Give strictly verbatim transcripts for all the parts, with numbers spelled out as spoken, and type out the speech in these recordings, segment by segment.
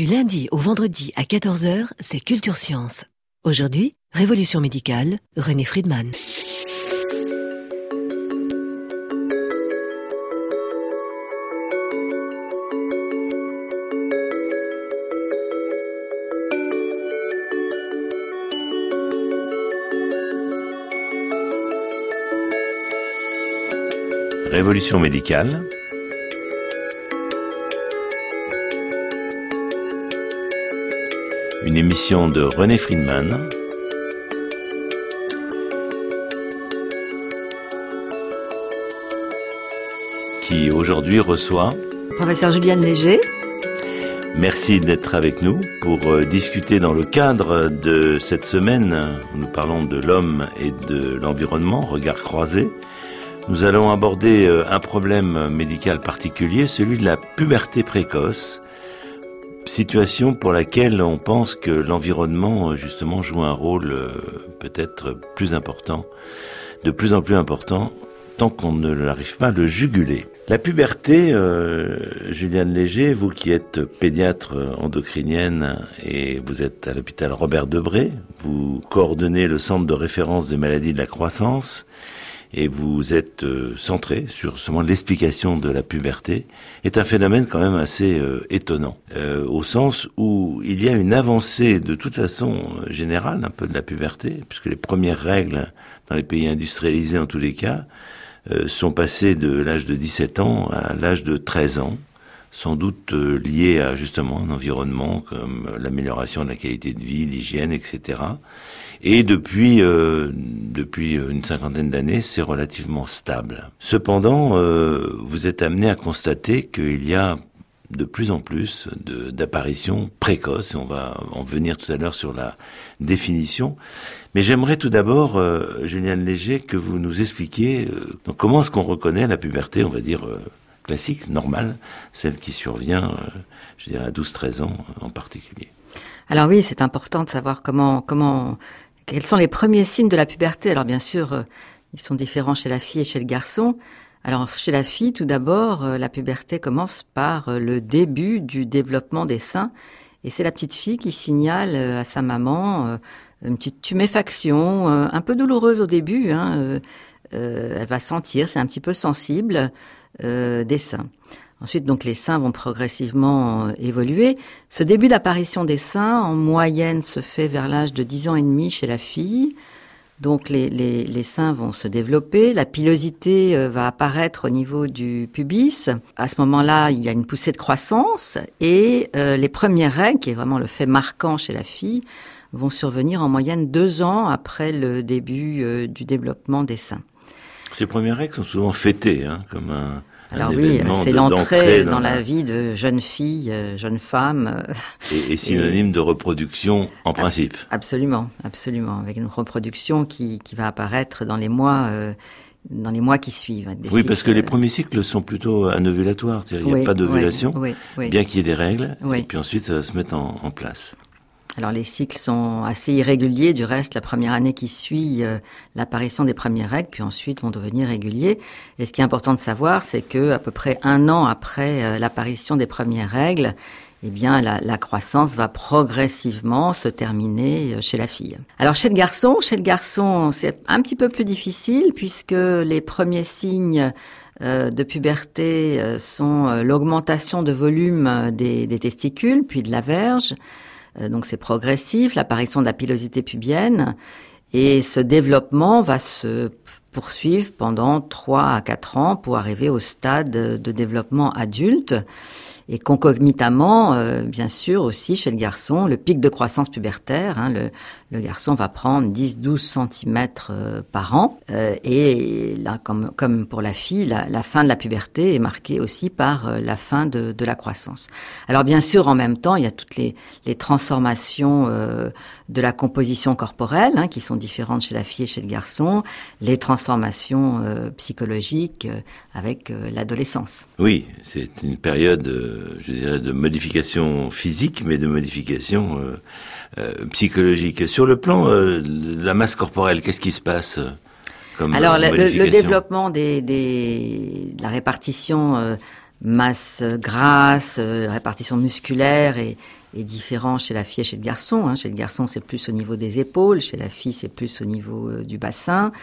Du lundi au vendredi à quatorze heures, c'est Culture Science. Aujourd'hui, Révolution médicale, René Friedman. Révolution médicale. Une émission de René Friedman. Qui aujourd'hui reçoit Professeur Juliane Léger. Merci d'être avec nous pour euh, discuter dans le cadre de cette semaine où nous parlons de l'homme et de l'environnement, regard croisé. Nous allons aborder euh, un problème médical particulier, celui de la puberté précoce, situation pour laquelle on pense que l'environnement justement joue un rôle euh, peut-être plus important, de plus en plus important, tant qu'on ne n'arrive pas à le juguler. La puberté, euh, Juliane Léger, vous qui êtes pédiatre endocrinienne et vous êtes à l'hôpital Robert Debré, vous coordonnez le centre de référence des maladies de la croissance et vous êtes euh, centré sur justement l'explication de la puberté, est un phénomène quand même assez euh, étonnant, euh, au sens où il y a une avancée de toute façon générale un peu de la puberté, puisque les premières règles dans les pays industrialisés en tous les cas, Euh, sont passés de l'âge de dix-sept ans à l'âge de treize ans, sans doute euh, liés à justement un environnement comme l'amélioration de la qualité de vie, l'hygiène, et cetera. Et depuis euh, depuis une cinquantaine d'années, c'est relativement stable. Cependant, euh, vous êtes amené à constater qu'il y a de plus en plus de, d'apparitions précoces, et on va en venir tout à l'heure sur la définition. Mais j'aimerais tout d'abord, euh, Juliane Léger, que vous nous expliquiez euh, donc comment est-ce qu'on reconnaît la puberté, on va dire, euh, classique, normale, celle qui survient, euh, je dirais, à douze treize ans euh, en particulier. Alors oui, c'est important de savoir comment, comment, quels sont les premiers signes de la puberté. Alors bien sûr, euh, ils sont différents chez la fille et chez le garçon. Alors chez la fille, tout d'abord, euh, la puberté commence par euh, le début du développement des seins. Et c'est la petite fille qui signale euh, à sa maman euh, une petite tuméfaction, euh, un peu douloureuse au début. Hein, euh, euh, elle va sentir, c'est un petit peu sensible, euh, des seins. Ensuite, donc, les seins vont progressivement euh, évoluer. Ce début d'apparition des seins, en moyenne, se fait vers l'âge de dix ans et demi chez la fille. Donc, les, les, les seins vont se développer. La pilosité euh, va apparaître au niveau du pubis. À ce moment-là, il y a une poussée de croissance. Et euh, les premières règles, qui est vraiment le fait marquant chez la fille, vont survenir en moyenne deux ans après le début euh, du développement des seins. Ces premières règles sont souvent fêtées, hein, comme un, Alors un oui, événement c'est de, l'entrée dans, dans la... la vie de jeune fille, euh, jeune femme. Euh, et, et synonyme et... de reproduction en ab- principe. Absolument, absolument, avec une reproduction qui, qui va apparaître dans les mois... Euh, dans les mois qui suivent. Des oui, cycles, parce que les premiers cycles sont plutôt anovulatoires, c'est-à-dire il oui, n'y a pas d'ovulation, oui, oui, oui. bien qu'il y ait des règles, oui. et puis ensuite ça va se mettre en, en place. Alors les cycles sont assez irréguliers, du reste la première année qui suit euh, l'apparition des premières règles, puis ensuite vont devenir réguliers. Et ce qui est important de savoir, c'est que à peu près un an après euh, l'apparition des premières règles, eh bien, la, la croissance va progressivement se terminer chez la fille. Alors, chez le garçon, chez le garçon, c'est un petit peu plus difficile puisque les premiers signes euh, de puberté euh, sont euh, l'augmentation de volume des, des testicules, puis de la verge. Euh, donc, c'est progressif, l'apparition de la pilosité pubienne. Et ce développement va se poursuivre pendant trois à quatre ans pour arriver au stade de développement adulte. Et concomitamment, euh, bien sûr, aussi chez le garçon, le pic de croissance pubertaire. Hein, le, le garçon va prendre dix à douze centimètres euh, par an. Euh, et là, comme, comme pour la fille, la, la fin de la puberté est marquée aussi par euh, la fin de, de la croissance. Alors bien sûr, en même temps, il y a toutes les, les transformations euh, de la composition corporelle hein, qui sont différentes chez la fille et chez le garçon, les transformations euh, psychologiques euh, avec euh, l'adolescence. Oui, c'est une période... Euh... je dirais, de modification physique, mais de modification euh, euh, psychologique. Sur le plan euh, de la masse corporelle, qu'est-ce qui se passe comme Alors, euh, le, le développement des, des, de la répartition euh, masse grasse, euh, répartition musculaire est, est différent chez la fille et chez le garçon. Hein. Chez le garçon, c'est plus au niveau des épaules, chez la fille, c'est plus au niveau euh, du bassin.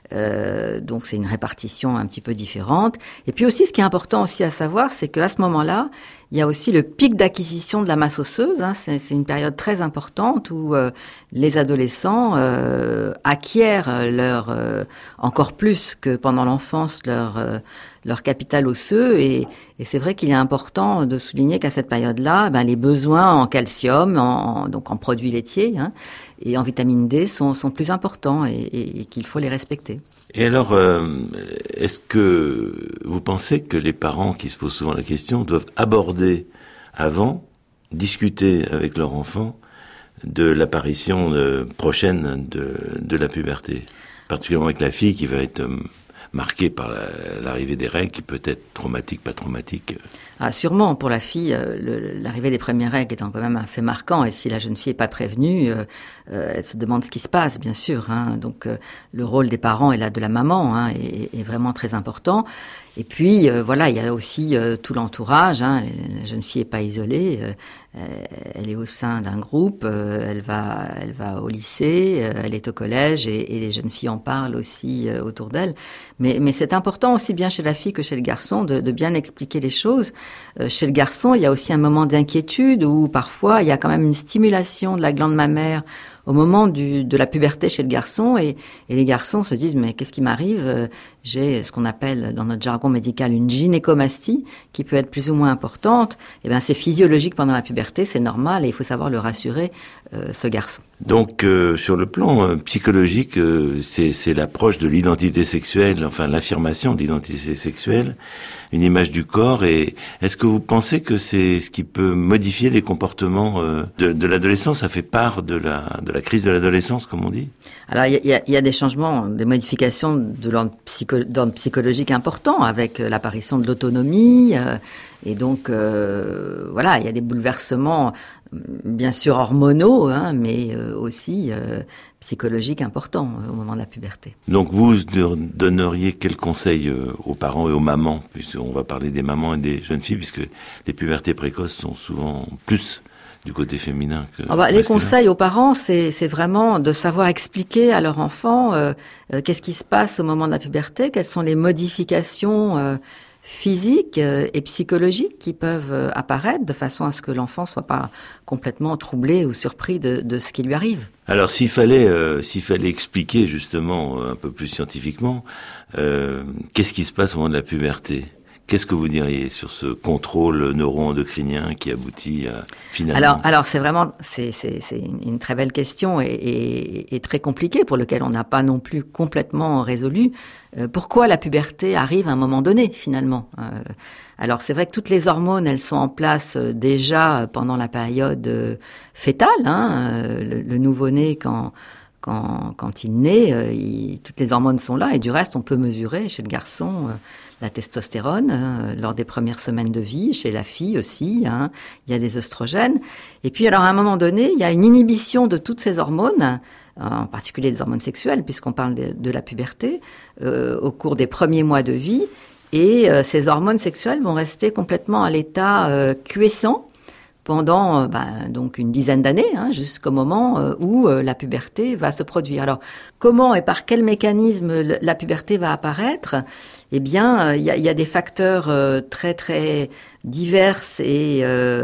Euh, donc c'est une répartition un petit peu différente. Et puis aussi, ce qui est important aussi à savoir, c'est qu'à ce moment-là, il y a aussi le pic d'acquisition de la masse osseuse. Hein. C'est, c'est une période très importante où euh, les adolescents euh, acquièrent leur euh, encore plus que pendant l'enfance leur euh, leur capital osseux. Et, et c'est vrai qu'il est important de souligner qu'à cette période-là, ben, les besoins en calcium, en, donc en produits laitiers, hein, et en vitamine D sont, sont plus importants et, et, et qu'il faut les respecter. Et alors, euh, est-ce que vous pensez que les parents qui se posent souvent la question doivent aborder avant, discuter avec leur enfant de l'apparition euh, prochaine de, de la puberté, particulièrement avec la fille qui va être euh, marquée par la, l'arrivée des règles, qui peut être traumatique, pas traumatique? Ah, sûrement, pour la fille, euh, le, l'arrivée des premières règles étant quand même un fait marquant, et si la jeune fille n'est pas prévenue, euh, euh, elle se demande ce qui se passe, bien sûr. Hein. Donc, euh, le rôle des parents et là de la maman hein, est, est vraiment très important. Et puis, euh, voilà, il y a aussi euh, tout l'entourage. Hein. La jeune fille n'est pas isolée, euh, elle est au sein d'un groupe, euh, elle va, elle va au lycée, euh, elle est au collège, et, et les jeunes filles en parlent aussi euh, autour d'elle. Mais, mais c'est important aussi bien chez la fille que chez le garçon de, de bien expliquer les choses. Euh, chez le garçon, il y a aussi un moment d'inquiétude où parfois il y a quand même une stimulation de la glande mammaire au moment du, de la puberté chez le garçon, et, et les garçons se disent mais qu'est-ce qui m'arrive? J'ai ce qu'on appelle dans notre jargon médical une gynécomastie qui peut être plus ou moins importante. Et ben c'est physiologique pendant la puberté, c'est normal et il faut savoir le rassurer euh, ce garçon. Donc euh, sur le plan euh, psychologique, euh, c'est, c'est l'approche de l'identité sexuelle, enfin l'affirmation de l'identité sexuelle, une image du corps. Et est-ce que vous pensez que c'est ce qui peut modifier les comportements euh, de, de l'adolescence? Ça fait part de la de la crise de l'adolescence, comme on dit? Alors, il y a, y a des changements, des modifications de l'ordre, psycho, d'ordre psychologique important avec euh, l'apparition de l'autonomie. Euh, et donc, euh, voilà, il y a des bouleversements, bien sûr hormonaux, hein, mais euh, aussi euh, psychologiques importants euh, au moment de la puberté. Donc, vous donneriez quel conseil euh, aux parents et aux mamans, puisqu'on va parler des mamans et des jeunes filles, puisque les pubertés précoces sont souvent plus du côté féminin que ah bah, les conseils aux parents, c'est, c'est vraiment de savoir expliquer à leur enfant euh, euh, qu'est-ce qui se passe au moment de la puberté, quelles sont les modifications euh, physiques euh, et psychologiques qui peuvent euh, apparaître de façon à ce que l'enfant soit pas complètement troublé ou surpris de, de ce qui lui arrive. Alors s'il fallait, euh, s'il fallait expliquer justement euh, un peu plus scientifiquement, euh, qu'est-ce qui se passe au moment de la puberté ? Qu'est-ce que vous diriez sur ce contrôle neuro-endocrinien qui aboutit à finalement... Alors, alors c'est vraiment, c'est, c'est, c'est une très belle question et, et, et très compliquée pour laquelle on n'a pas non plus complètement résolu. Euh, pourquoi la puberté arrive à un moment donné finalement ? euh, Alors c'est vrai que toutes les hormones, elles sont en place euh, déjà pendant la période euh, fétale. Hein, euh, le, le nouveau-né quand quand quand il naît, euh, il, toutes les hormones sont là et du reste on peut mesurer chez le garçon. Euh, la testostérone euh, lors des premières semaines de vie, chez la fille aussi, hein, il y a des œstrogènes. Et puis alors à un moment donné, il y a une inhibition de toutes ces hormones, en particulier des hormones sexuelles, puisqu'on parle de, de la puberté, euh, au cours des premiers mois de vie. Et euh, ces hormones sexuelles vont rester complètement à l'état euh, quiescent pendant euh, ben, donc une dizaine d'années, hein, jusqu'au moment euh, où euh, la puberté va se produire. Alors, comment et par quel mécanisme le, la puberté va apparaître ? Eh bien, il euh, y, y a des facteurs euh, très très divers et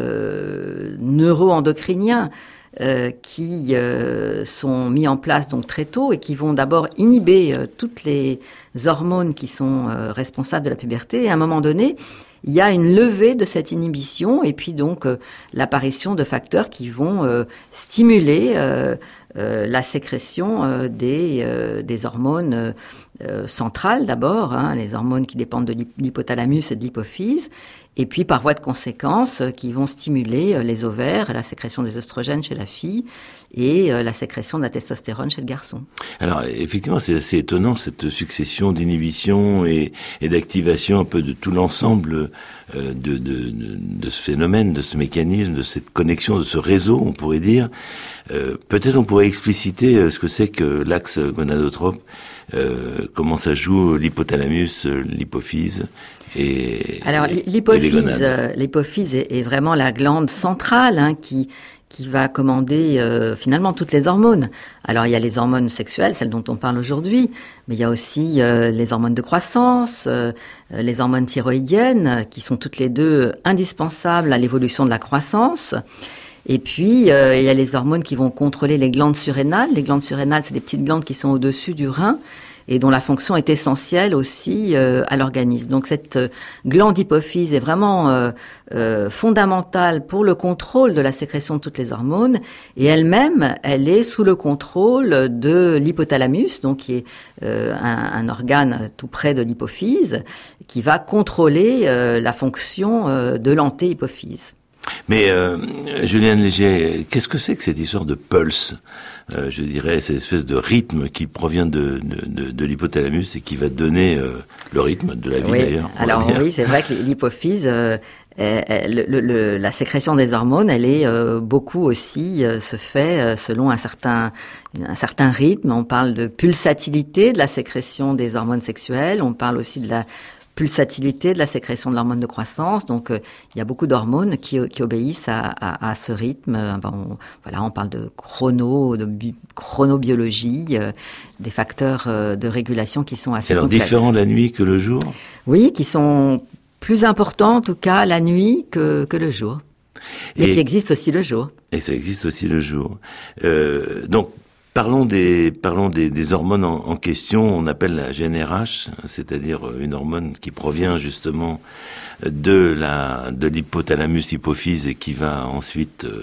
euh, neuro-endocriniens euh, qui euh, sont mis en place donc très tôt et qui vont d'abord inhiber euh, toutes les hormones qui sont euh, responsables de la puberté. Et à un moment donné, il y a une levée de cette inhibition et puis donc euh, l'apparition de facteurs qui vont euh, stimuler euh, euh, la sécrétion euh, des, euh, des hormones euh, centrales d'abord, hein, les hormones qui dépendent de l'hypothalamus et de l'hypophyse, et puis par voie de conséquence euh, qui vont stimuler euh, les ovaires, la sécrétion des oestrogènes chez la fille et euh, la sécrétion de la testostérone chez le garçon. Alors effectivement, c'est assez étonnant cette succession d'inhibition et, et d'activation un peu de tout l'ensemble euh, de, de, de, de ce phénomène, de ce mécanisme, de cette connexion, de ce réseau, on pourrait dire. Euh, peut-être on pourrait expliciter euh, ce que c'est que l'axe gonadotrope, euh, comment ça joue l'hypothalamus, l'hypophyse. Et, Alors et, l'hypophyse, l'hypophyse, euh, l'hypophyse est, est vraiment la glande centrale hein, qui qui va commander euh, finalement toutes les hormones. Alors il y a les hormones sexuelles, celles dont on parle aujourd'hui, mais il y a aussi euh, les hormones de croissance, euh, les hormones thyroïdiennes, qui sont toutes les deux indispensables à l'évolution de la croissance. Et puis, euh, il y a les hormones qui vont contrôler les glandes surrénales. Les glandes surrénales, c'est des petites glandes qui sont au-dessus du rein et dont la fonction est essentielle aussi euh, à l'organisme. Donc, cette euh, glande hypophyse est vraiment euh, euh, fondamentale pour le contrôle de la sécrétion de toutes les hormones. Et elle-même, elle est sous le contrôle de l'hypothalamus, donc qui est euh, un, un organe tout près de l'hypophyse, qui va contrôler euh, la fonction euh, de l'antéhypophyse. Mais euh, Juliane Léger, qu'est-ce que c'est que cette histoire de pulse ? euh, Je dirais cette espèce de rythme qui provient de, de, de, de l'hypothalamus et qui va donner euh, le rythme de la vie oui. d'ailleurs. Alors oui, c'est vrai que l'hypophyse, euh, elle, le, le, la sécrétion des hormones, elle est euh, beaucoup aussi euh, se fait euh, selon un certain un certain rythme. On parle de pulsatilité de la sécrétion des hormones sexuelles. On parle aussi de la pulsatilité de la sécrétion de l'hormone de croissance. Donc, euh, il y a beaucoup d'hormones qui, qui obéissent à, à, à ce rythme. Ben, on, voilà, on parle de chrono, de bi- chronobiologie, euh, des facteurs euh, de régulation qui sont assez alors, complexes. Différents la nuit que le jour ? Oui, qui sont plus importants en tout cas la nuit que, que le jour. Mais et, qui existent aussi le jour. Et ça existe aussi le jour. Euh, donc, Parlons des parlons des, des hormones en, en question. On appelle la G N R H, c'est-à-dire une hormone qui provient justement de la de l'hypothalamus hypophyse et qui va ensuite euh,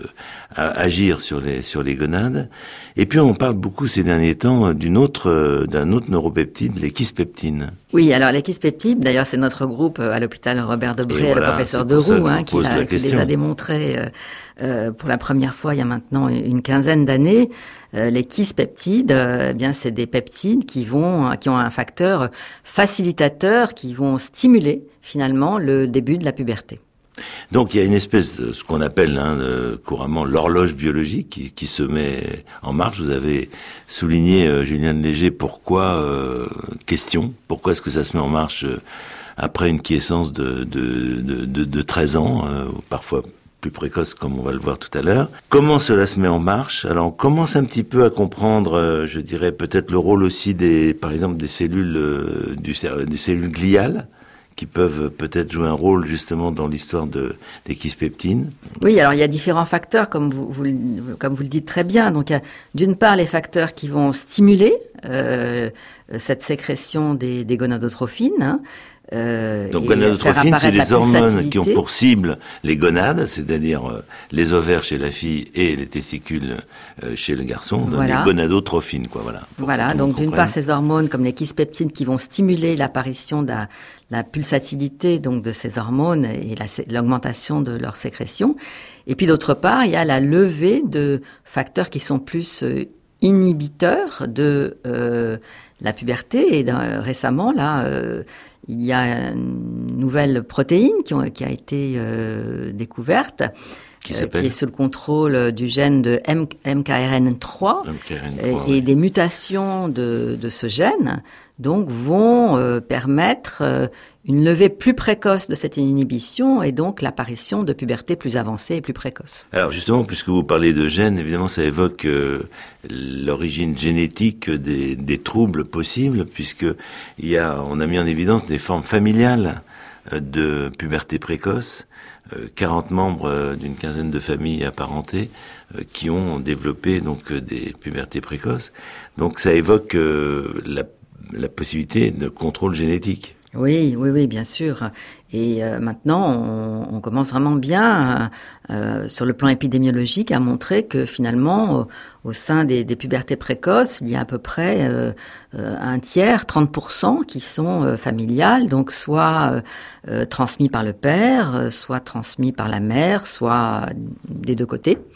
agir sur les sur les gonades. Et puis on parle beaucoup ces derniers temps d'une autre d'un autre neuropeptide, les kispeptines. Oui, alors les kispeptides, d'ailleurs c'est notre groupe à l'hôpital Robert Debré, voilà, le professeur Deroux, hein, qui, l'a, qui les a démontrés euh, euh, pour la première fois il y a maintenant une quinzaine d'années. Euh, les kispeptides, euh, eh bien c'est des peptides qui vont qui ont un facteur facilitateur qui vont stimuler finalement le début de la puberté. Donc il y a une espèce de ce qu'on appelle hein, euh, couramment l'horloge biologique qui, qui se met en marche. Vous avez souligné, euh, Juliane Léger, pourquoi euh, question, pourquoi est-ce que ça se met en marche euh, après une quiescence de, de, de, de, de treize ans, euh, ou parfois plus précoce comme on va le voir tout à l'heure. Comment cela se met en marche ? Alors on commence un petit peu à comprendre, euh, je dirais peut-être le rôle aussi des, par exemple des cellules euh, du des cellules gliales qui peuvent peut-être jouer un rôle justement dans l'histoire de, des kispeptines. Oui, alors il y a différents facteurs, comme vous, vous, comme vous le dites très bien. Donc il y a d'une part les facteurs qui vont stimuler euh, cette sécrétion des, des gonadotrophines, hein, Euh, Donc gonadotrophines, c'est les hormones qui ont pour cible les gonades, c'est-à-dire euh, les ovaires chez la fille et les testicules euh, chez le garçon, voilà. Les gonadotrophines, quoi, voilà. Voilà, donc d'une part ces hormones comme les kispeptines qui vont stimuler l'apparition de la, la pulsatilité donc de ces hormones et la, l'augmentation de leur sécrétion. Et puis d'autre part, il y a la levée de facteurs qui sont plus euh, inhibiteurs de euh, la puberté. Et euh, récemment, là, euh, il y a une nouvelle protéine qui, ont, qui a été euh, découverte, qui, euh, qui est sous le contrôle du gène de M K R N trois, M K R N trois et, oui. et des mutations de, de ce gène donc vont euh, permettre euh, une levée plus précoce de cette inhibition et donc l'apparition de puberté plus avancée et plus précoce. Alors justement, puisque vous parlez de gènes, évidemment ça évoque euh, l'origine génétique des, des troubles possibles, puisque il y a, on a mis en évidence des formes familiales euh, de puberté précoce, euh, quarante membres euh, d'une quinzaine de familles apparentées euh, qui ont développé donc euh, des pubertés précoces. Donc ça évoque euh, la la possibilité de contrôle génétique. Oui, oui, oui, bien sûr. Et euh, maintenant, on, on commence vraiment bien, euh, sur le plan épidémiologique, à montrer que finalement, au, au sein des, des pubertés précoces, il y a à peu près euh, euh, un tiers, trente pour cent, qui sont euh, familiales, donc soit euh, transmis par le père, soit transmis par la mère, soit des deux côtés.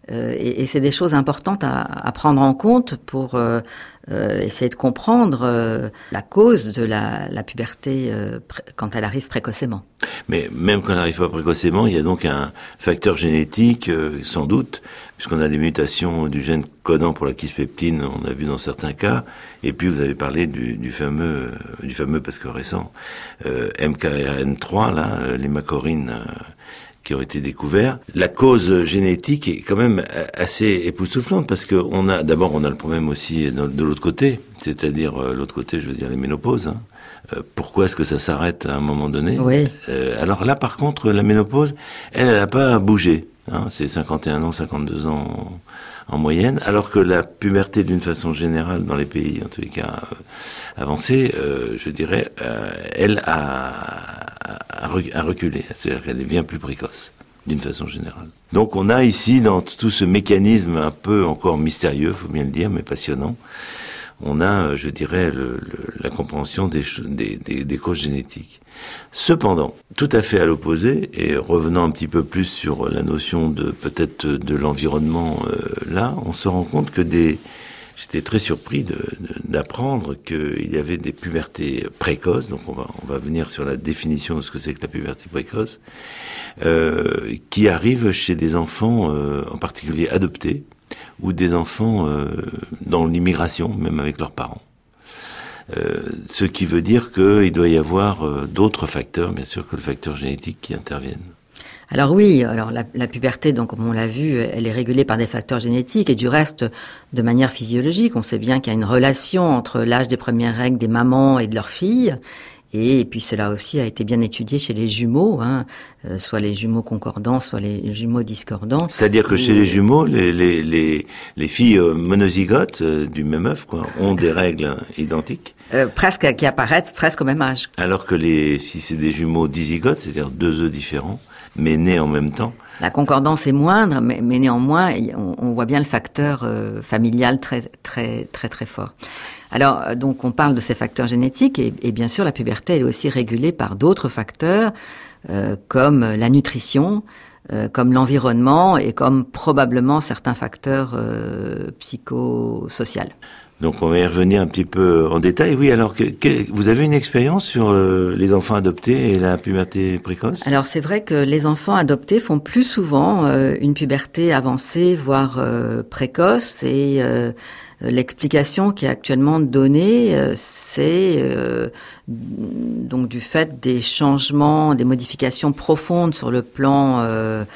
Euh, et, et c'est des choses importantes à, à prendre en compte pour euh, euh, essayer de comprendre euh, la cause de la, la puberté euh, pré- quand elle arrive précocement. Mais même quand elle n'arrive pas précocement, il y a donc un facteur génétique, euh, sans doute, puisqu'on a des mutations du gène codant pour la kispeptine, on a vu dans certains cas, et puis vous avez parlé du, du fameux, euh, du fameux parce que récent, euh, M K R N trois, là, euh, les macorines euh, qui ont été découverts. La cause génétique est quand même assez époustouflante parce que on a, d'abord, on a le problème aussi de l'autre côté, c'est-à-dire euh, l'autre côté, je veux dire les ménopauses. Hein. Euh, pourquoi est-ce que ça s'arrête à un moment donné ? Oui. Euh, alors là, par contre, la ménopause, elle, elle n'a pas bougé. Hein, c'est cinquante et un ans, cinquante-deux ans en, en moyenne, alors que la puberté, d'une façon générale, dans les pays, en tous les cas, euh, avancés, euh, je dirais, euh, elle a, a, a reculé. C'est-à-dire qu'elle devient plus précoce, d'une façon générale. Donc on a ici, dans tout ce mécanisme un peu encore mystérieux, faut bien le dire, mais passionnant, on a, je dirais, le, le, la compréhension des, des, des, des causes génétiques. Cependant, tout à fait à l'opposé, et revenant un petit peu plus sur la notion de peut-être de l'environnement, euh, là, on se rend compte que des... J'étais très surpris de, de, d'apprendre qu'il y avait des pubertés précoces, donc on va, on va venir sur la définition de ce que c'est que la puberté précoce, euh, qui arrivent chez des enfants, euh, en particulier adoptés, ou des enfants euh, dans l'immigration, même avec leurs parents. Euh, ce qui veut dire qu'il doit y avoir euh, d'autres facteurs, bien sûr, que le facteur génétique qui interviennent. Alors oui, alors la, la puberté, donc comme on l'a vu, elle est régulée par des facteurs génétiques et du reste, de manière physiologique. On sait bien qu'il y a une relation entre l'âge des premières règles des mamans et de leurs filles. Et, et puis cela aussi a été bien étudié chez les jumeaux, hein, euh, soit les jumeaux concordants, soit les jumeaux discordants. C'est-à-dire que et... chez les jumeaux, les, les, les, les filles monozygotes euh, du même œuf, quoi, ont des règles identiques. Euh, presque, qui apparaissent presque au même âge. Alors que les, si c'est des jumeaux dizygotes, c'est-à-dire deux œufs différents, mais nés en même temps. La concordance est moindre, mais, mais néanmoins, on, on voit bien le facteur euh, familial très, très, très, très fort. Alors, donc, on parle de ces facteurs génétiques et, et bien sûr, la puberté, elle est aussi régulée par d'autres facteurs, euh, comme la nutrition, euh, comme l'environnement et comme probablement certains facteurs euh, psychosociaux. Donc on va y revenir un petit peu en détail. Oui, alors que, que, vous avez une expérience sur euh, les enfants adoptés et la puberté précoce ? Alors c'est vrai que les enfants adoptés font plus souvent euh, une puberté avancée, voire euh, précoce. Et euh, l'explication qui est actuellement donnée, euh, c'est euh, donc du fait des changements, des modifications profondes sur le plan euh,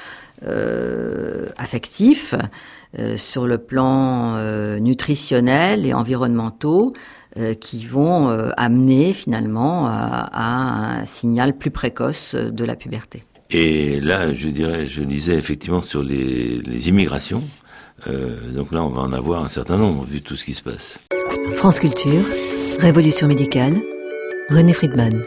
euh, affectif. Euh, sur le plan euh, nutritionnel et environnementaux euh, qui vont euh, amener finalement à, à un signal plus précoce de la puberté. Et là, je dirais, je lisais effectivement sur les, les immigrations. Euh, donc là, on va en avoir un certain nombre vu tout ce qui se passe. France Culture, Révolution médicale, René Friedman.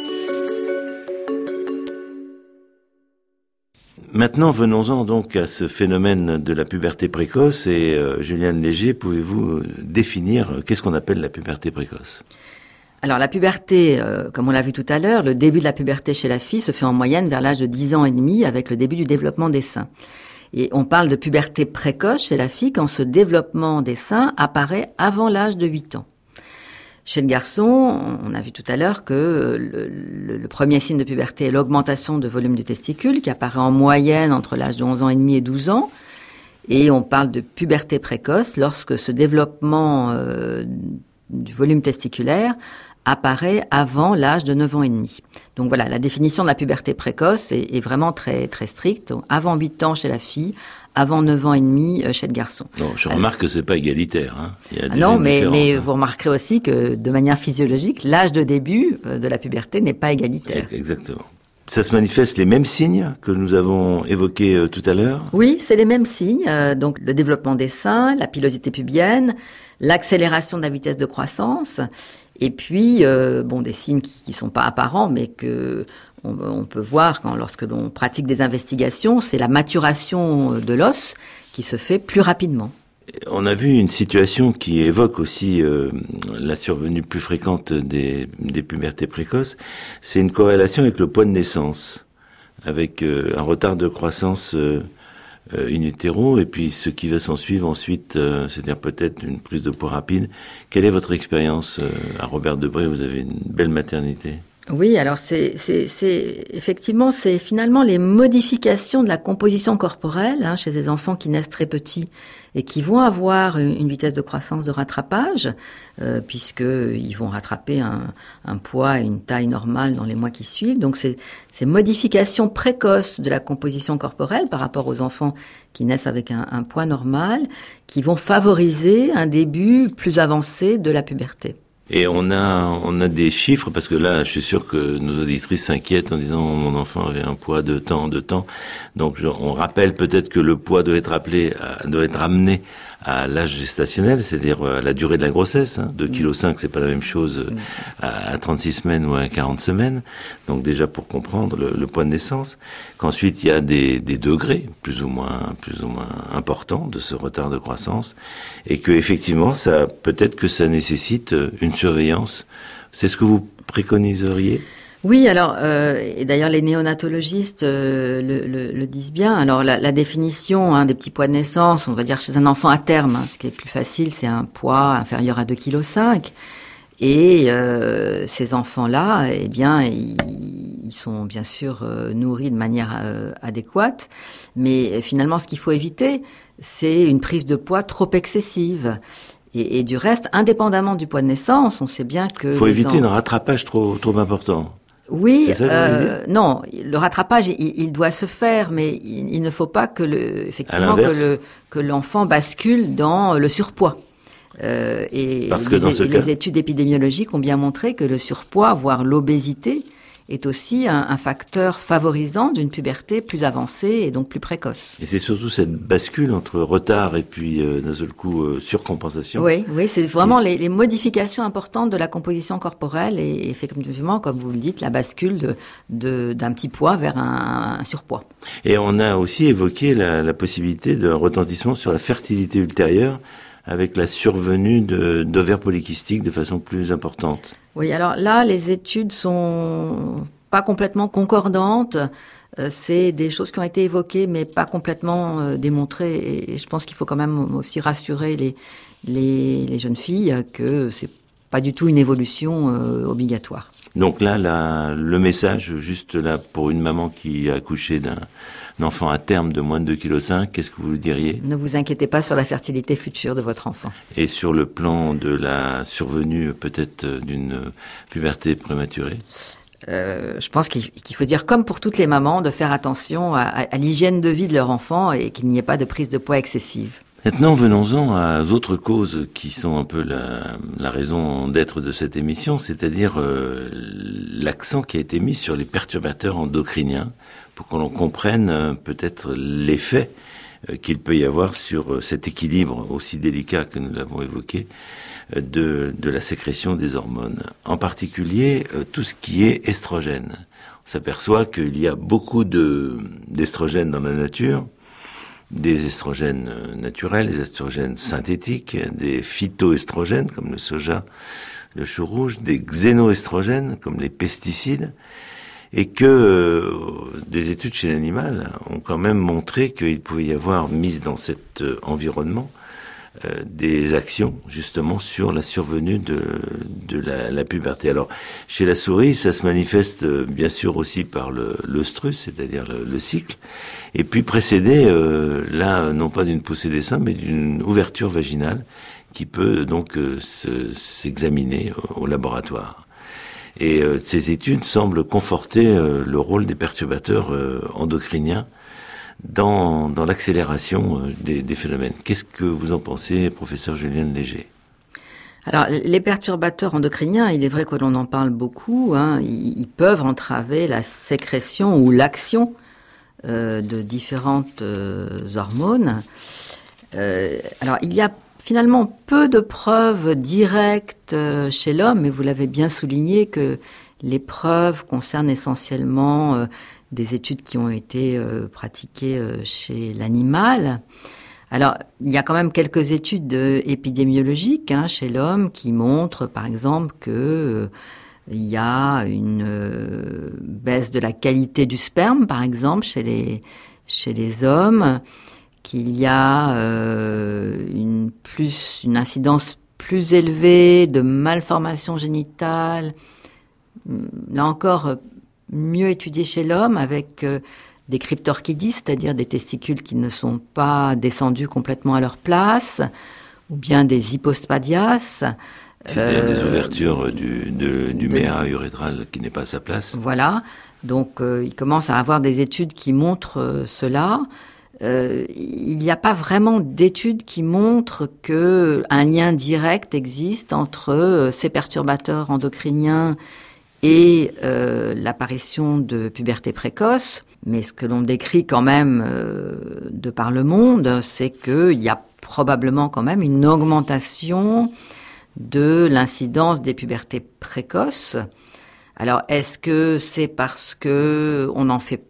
Maintenant, venons-en donc à ce phénomène de la puberté précoce et euh, Juliane Léger, pouvez-vous définir euh, qu'est-ce qu'on appelle la puberté précoce ? Alors la puberté, euh, comme on l'a vu tout à l'heure, le début de la puberté chez la fille se fait en moyenne vers l'âge de dix ans et demi avec le début du développement des seins. Et on parle de puberté précoce chez la fille quand ce développement des seins apparaît avant l'âge de huit ans. Chez le garçon, on a vu tout à l'heure que le, le, le premier signe de puberté est l'augmentation de volume du testicule qui apparaît en moyenne entre l'âge de onze ans et demi et douze ans. Et on parle de puberté précoce lorsque ce développement euh, du volume testiculaire apparaît avant l'âge de neuf ans et demi. Donc voilà, la définition de la puberté précoce est, est vraiment très, très stricte. Donc, avant huit ans chez la fille, avant neuf ans et demi chez le garçon. Non, je remarque que c'est pas égalitaire. Hein. Il y a ah non, mais, mais hein. vous remarquerez aussi que de manière physiologique, l'âge de début de la puberté n'est pas égalitaire. Exactement. Ça se manifeste les mêmes signes que nous avons évoqués euh, tout à l'heure ? Oui, c'est les mêmes signes. Euh, donc le développement des seins, la pilosité pubienne, l'accélération de la vitesse de croissance, et puis euh, bon des signes qui, qui sont pas apparents, mais que on, on peut voir quand lorsque l'on pratique des investigations, c'est la maturation de l'os qui se fait plus rapidement. On a vu une situation qui évoque aussi euh, la survenue plus fréquente des, des pubertés précoces. C'est une corrélation avec le poids de naissance, avec euh, un retard de croissance euh, euh, in utero, et puis ce qui va s'en suivre ensuite, euh, c'est-à-dire peut-être une prise de poids rapide. Quelle est votre expérience euh, à Robert Debré? Vous avez une belle maternité. Oui, alors c'est, c'est, c'est effectivement, c'est finalement les modifications de la composition corporelle hein, chez les enfants qui naissent très petits et qui vont avoir une, une vitesse de croissance de rattrapage, euh, puisque ils vont rattraper un, un poids et une taille normale dans les mois qui suivent. Donc c'est ces modifications précoces de la composition corporelle par rapport aux enfants qui naissent avec un, un poids normal, qui vont favoriser un début plus avancé de la puberté. Et on a on a des chiffres, parce que là, je suis sûr que nos auditrices s'inquiètent en disant mon enfant avait un poids de temps, de temps. Donc je, on rappelle peut-être que le poids doit être appelé, à, doit être ramené à l'âge gestationnel, c'est-à-dire à la durée de la grossesse. Hein. deux virgule cinq kilos, c'est pas la même chose à, à trente-six semaines ou à quarante semaines. Donc déjà pour comprendre le, le poids de naissance. Qu'ensuite il y a des, des degrés plus ou moins plus ou moins importants de ce retard de croissance, et que effectivement ça peut-être que ça nécessite une surveillance. C'est ce que vous préconiseriez? Oui, alors, euh, et d'ailleurs les néonatologistes euh, le, le, le disent bien. Alors la, la définition hein, des petits poids de naissance, on va dire chez un enfant à terme, hein, ce qui est plus facile, c'est un poids inférieur à deux virgule cinq kilos. Et euh, ces enfants-là, eh bien, ils, ils sont bien sûr euh, nourris de manière euh, adéquate, mais finalement, ce qu'il faut éviter, c'est une prise de poids trop excessive. Et, et du reste, indépendamment du poids de naissance, on sait bien que... Il faut éviter en... un rattrapage trop, trop important. Oui, euh, non, le rattrapage, il, il doit se faire, mais il, il ne faut pas que le, effectivement, que le, que l'enfant bascule dans le surpoids. Euh, et Parce que les, dans ce les cas... études épidémiologiques ont bien montré que le surpoids, voire l'obésité, est aussi un, un facteur favorisant d'une puberté plus avancée et donc plus précoce. Et c'est surtout cette bascule entre retard et puis euh, d'un seul coup euh, surcompensation. Oui, oui, c'est vraiment les, les modifications importantes de la composition corporelle et effectivement, comme vous le dites, la bascule de, de, d'un petit poids vers un, un surpoids. Et on a aussi évoqué la, la possibilité d'un retentissement sur la fertilité ultérieure, avec la survenue de, d'ovaires polykystiques de façon plus importante. Oui, alors là, les études sont pas complètement concordantes. Euh, c'est des choses qui ont été évoquées, mais pas complètement euh, démontrées. Et, et je pense qu'il faut quand même aussi rassurer les, les, les jeunes filles que c'est pas du tout une évolution euh, obligatoire. Donc là, la, le message, juste là, pour une maman qui a accouché d'un un enfant à terme de moins de deux virgule cinq kilos, qu'est-ce que vous diriez? Ne vous inquiétez pas sur la fertilité future de votre enfant. Et sur le plan de la survenue peut-être d'une puberté prématurée? Euh, je pense qu'il, qu'il faut dire, comme pour toutes les mamans, de faire attention à, à, à l'hygiène de vie de leur enfant et qu'il n'y ait pas de prise de poids excessive. Maintenant, venons-en à d'autres causes qui sont un peu la, la raison d'être de cette émission, c'est-à-dire euh, l'accent qui a été mis sur les perturbateurs endocriniens, pour qu'on comprenne euh, peut-être l'effet euh, qu'il peut y avoir sur euh, cet équilibre aussi délicat que nous l'avons évoqué euh, de, de la sécrétion des hormones. En particulier, euh, tout ce qui est estrogène. On s'aperçoit qu'il y a beaucoup de, d'estrogènes dans la nature, des estrogènes naturels, des estrogènes synthétiques, des phytoestrogènes comme le soja, le chou rouge, des xénoestrogènes comme les pesticides, et que euh, des études chez l'animal ont quand même montré qu'il pouvait y avoir mise dans cet euh, environnement euh, des actions justement sur la survenue de, de la, la puberté. Alors chez la souris, ça se manifeste euh, bien sûr aussi par le l'œstrus, c'est-à-dire le, le cycle, et puis précédé euh, là non pas d'une poussée des seins mais d'une ouverture vaginale qui peut donc euh, se, s'examiner au, au laboratoire. Et euh, ces études semblent conforter euh, le rôle des perturbateurs euh, endocriniens dans, dans l'accélération euh, des, des phénomènes. Qu'est-ce que vous en pensez, professeur Julienne Léger? Alors, les perturbateurs endocriniens, il est vrai que l'on en parle beaucoup, hein, ils, ils peuvent entraver la sécrétion ou l'action euh, de différentes euh, hormones. Euh, alors, il y a finalement peu de preuves directes chez l'homme, mais vous l'avez bien souligné que les preuves concernent essentiellement euh, des études qui ont été euh, pratiquées euh, chez l'animal. Alors, il y a quand même quelques études euh, épidémiologiques hein, chez l'homme qui montrent, par exemple, que euh, il y a une euh, baisse de la qualité du sperme, par exemple, chez les chez les hommes. qu'il y a euh, une, plus, une incidence plus élevée de malformations génitales, là encore mieux étudiée chez l'homme, avec euh, des cryptorchidis, c'est-à-dire des testicules qui ne sont pas descendus complètement à leur place, ou bien des hypospadias. C'est-à-dire euh, des ouvertures du, de, du de, méa urétral qui n'est pas à sa place. Voilà, donc euh, il commence à avoir des études qui montrent euh, cela. Euh, il n'y a pas vraiment d'études qui montrent qu'un lien direct existe entre euh, ces perturbateurs endocriniens et euh, l'apparition de puberté précoce. Mais ce que l'on décrit quand même euh, de par le monde, c'est qu'il y a probablement quand même une augmentation de l'incidence des pubertés précoces. Alors, est-ce que c'est parce que on en fait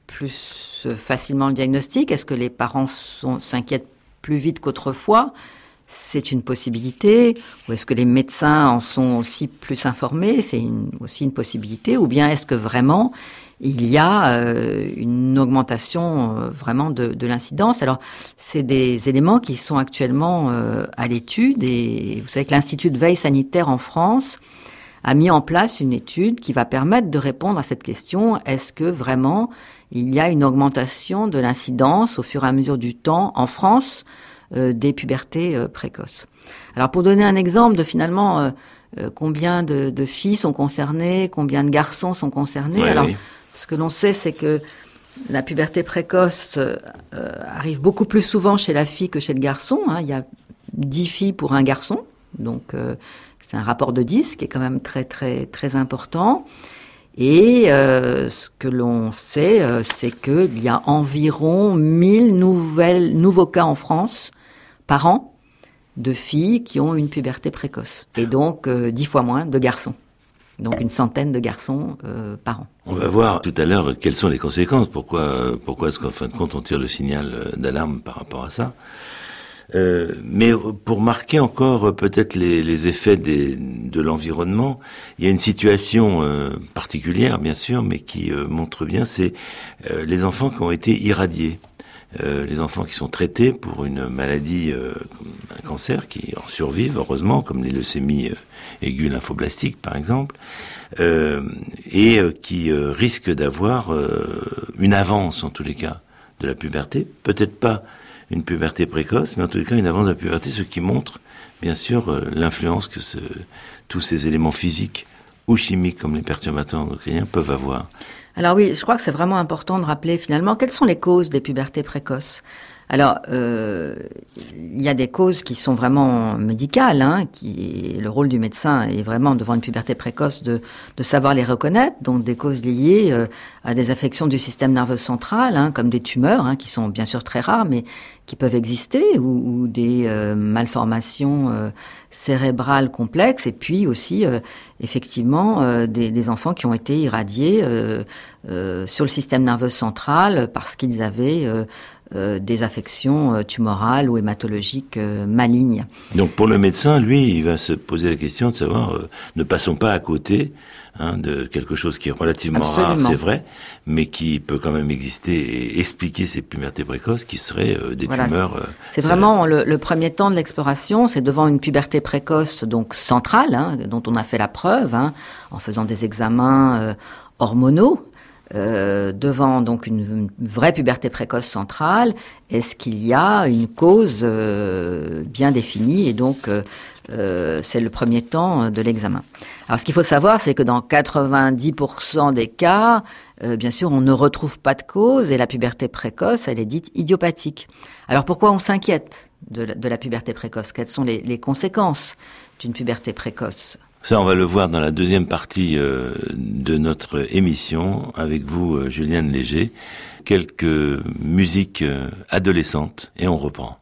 plus facilement le diagnostic? Est-ce que les parents sont, s'inquiètent plus vite qu'autrefois? C'est une possibilité. Ou est-ce que les médecins en sont aussi plus informés? C'est une, aussi une possibilité. Ou bien est-ce que vraiment il y a euh, une augmentation euh, vraiment de, de l'incidence? Alors, c'est des éléments qui sont actuellement euh, à l'étude. Et vous savez que l'Institut de veille sanitaire en France a mis en place une étude qui va permettre de répondre à cette question. Est-ce que vraiment il y a une augmentation de l'incidence au fur et à mesure du temps en France euh, des pubertés euh, précoces? Alors, pour donner un exemple de finalement euh, euh, combien de, de filles sont concernées, combien de garçons sont concernés. Ouais, alors, oui. Ce que l'on sait, c'est que la puberté précoce euh, arrive beaucoup plus souvent chez la fille que chez le garçon. Hein. Il y a dix filles pour un garçon, donc euh, c'est un rapport de dix qui est quand même très très très important. Et euh, ce que l'on sait, euh, c'est qu'il y a environ mille nouvelles nouveaux cas en France par an de filles qui ont une puberté précoce, et donc euh, dix fois moins de garçons. Donc une centaine de garçons euh, par an. On va voir tout à l'heure quelles sont les conséquences. Pourquoi, pourquoi est-ce qu'en fin de compte on tire le signal d'alarme par rapport à ça? Euh, mais pour marquer encore peut-être les, les effets des, de l'environnement, il y a une situation euh, particulière bien sûr, mais qui euh, montre bien, c'est euh, les enfants qui ont été irradiés. Euh, les enfants qui sont traités pour une maladie, euh, comme un cancer, qui en survivent heureusement, comme les leucémies euh, aiguës lymphoblastiques par exemple, euh, et euh, qui euh, risquent d'avoir euh, une avance en tous les cas de la puberté, peut-être pas une puberté précoce, mais en tous les cas une avance de la puberté, ce qui montre bien sûr euh, l'influence que ce, tous ces éléments physiques ou chimiques comme les perturbateurs endocriniens peuvent avoir. Alors oui, je crois que c'est vraiment important de rappeler finalement quelles sont les causes des pubertés précoces. Alors, euh, il y a des causes qui sont vraiment médicales, hein, qui le rôle du médecin est vraiment devant une puberté précoce de, de savoir les reconnaître, donc des causes liées euh, à des affections du système nerveux central, hein, comme des tumeurs, hein, qui sont bien sûr très rares, mais qui peuvent exister, ou, ou des euh, malformations euh, cérébrales complexes, et puis aussi euh, effectivement euh, des, des enfants qui ont été irradiés euh, euh, sur le système nerveux central parce qu'ils avaient euh, Euh, des affections euh, tumorales ou hématologiques euh, malignes. Donc pour le médecin, lui, il va se poser la question de savoir, euh, ne passons pas à côté hein, de quelque chose qui est relativement Absolument. rare, c'est vrai, mais qui peut quand même exister et expliquer ces pubertés précoces qui seraient euh, des voilà, tumeurs. C'est, euh, c'est vraiment le, le premier temps de l'exploration, c'est devant une puberté précoce donc centrale, hein, dont on a fait la preuve hein, en faisant des examens euh, hormonaux. Euh, devant donc une, une vraie puberté précoce centrale, est-ce qu'il y a une cause euh, bien définie? Et donc euh, euh, c'est le premier temps de l'examen. Alors ce qu'il faut savoir, c'est que dans quatre-vingt-dix pour cent des cas, euh, bien sûr, on ne retrouve pas de cause et la puberté précoce, elle est dite idiopathique. Alors pourquoi on s'inquiète de la, de la puberté précoce? Quelles sont les, les conséquences d'une puberté précoce? Ça, on va le voir dans la deuxième partie euh, de notre émission avec vous, euh, Juliane Léger. Quelques musiques euh, adolescentes et on reprend.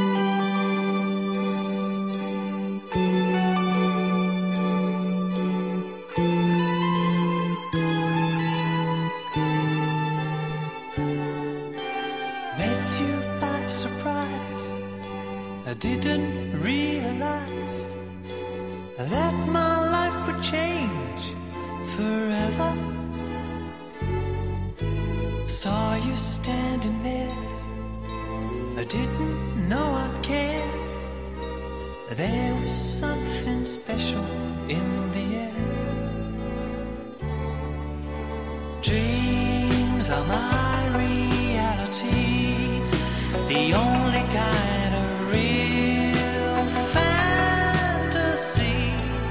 Met you by surprise. I didn't realize that my life would change forever. Saw you standing there I didn't know I'd care. There was something special in the air. Dreams are my reality, the only kind of real fantasy.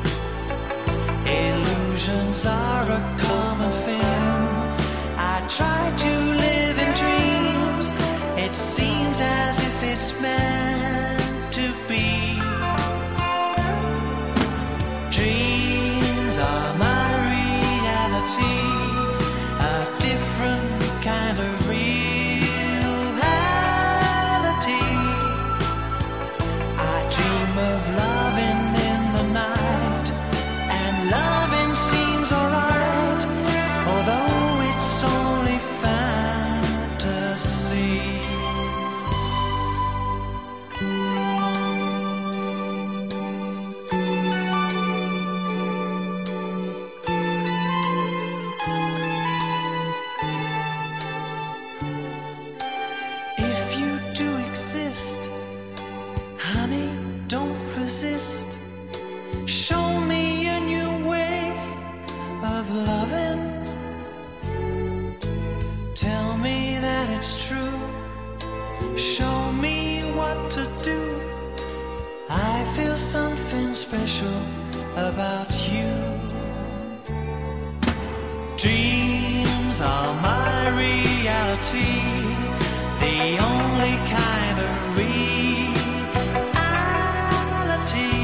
Illusions are a common thing. I try to live in dreams. It seems as if it's meant to be. Dreams are my reality, a different kind of reality. I dream of loving in the night, and loving seems alright, although it's only fantasy. If you do exist, honey, don't resist. Show me a new way of loving. Tell me that it's true. Show me what to do. I feel something special about you. Dreams are my reality, the only kind of reality.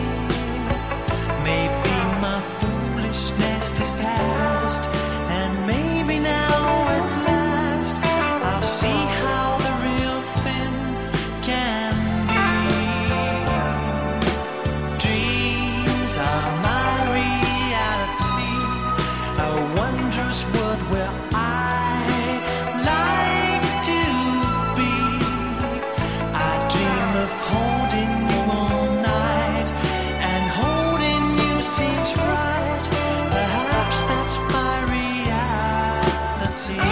Maybe my foolishness is past, and maybe now at last I'll see how the real thing can be. Dreams are my reality, a wondrous world where I like to be. I dream of holding you all night, and holding you seems right. Perhaps that's my reality.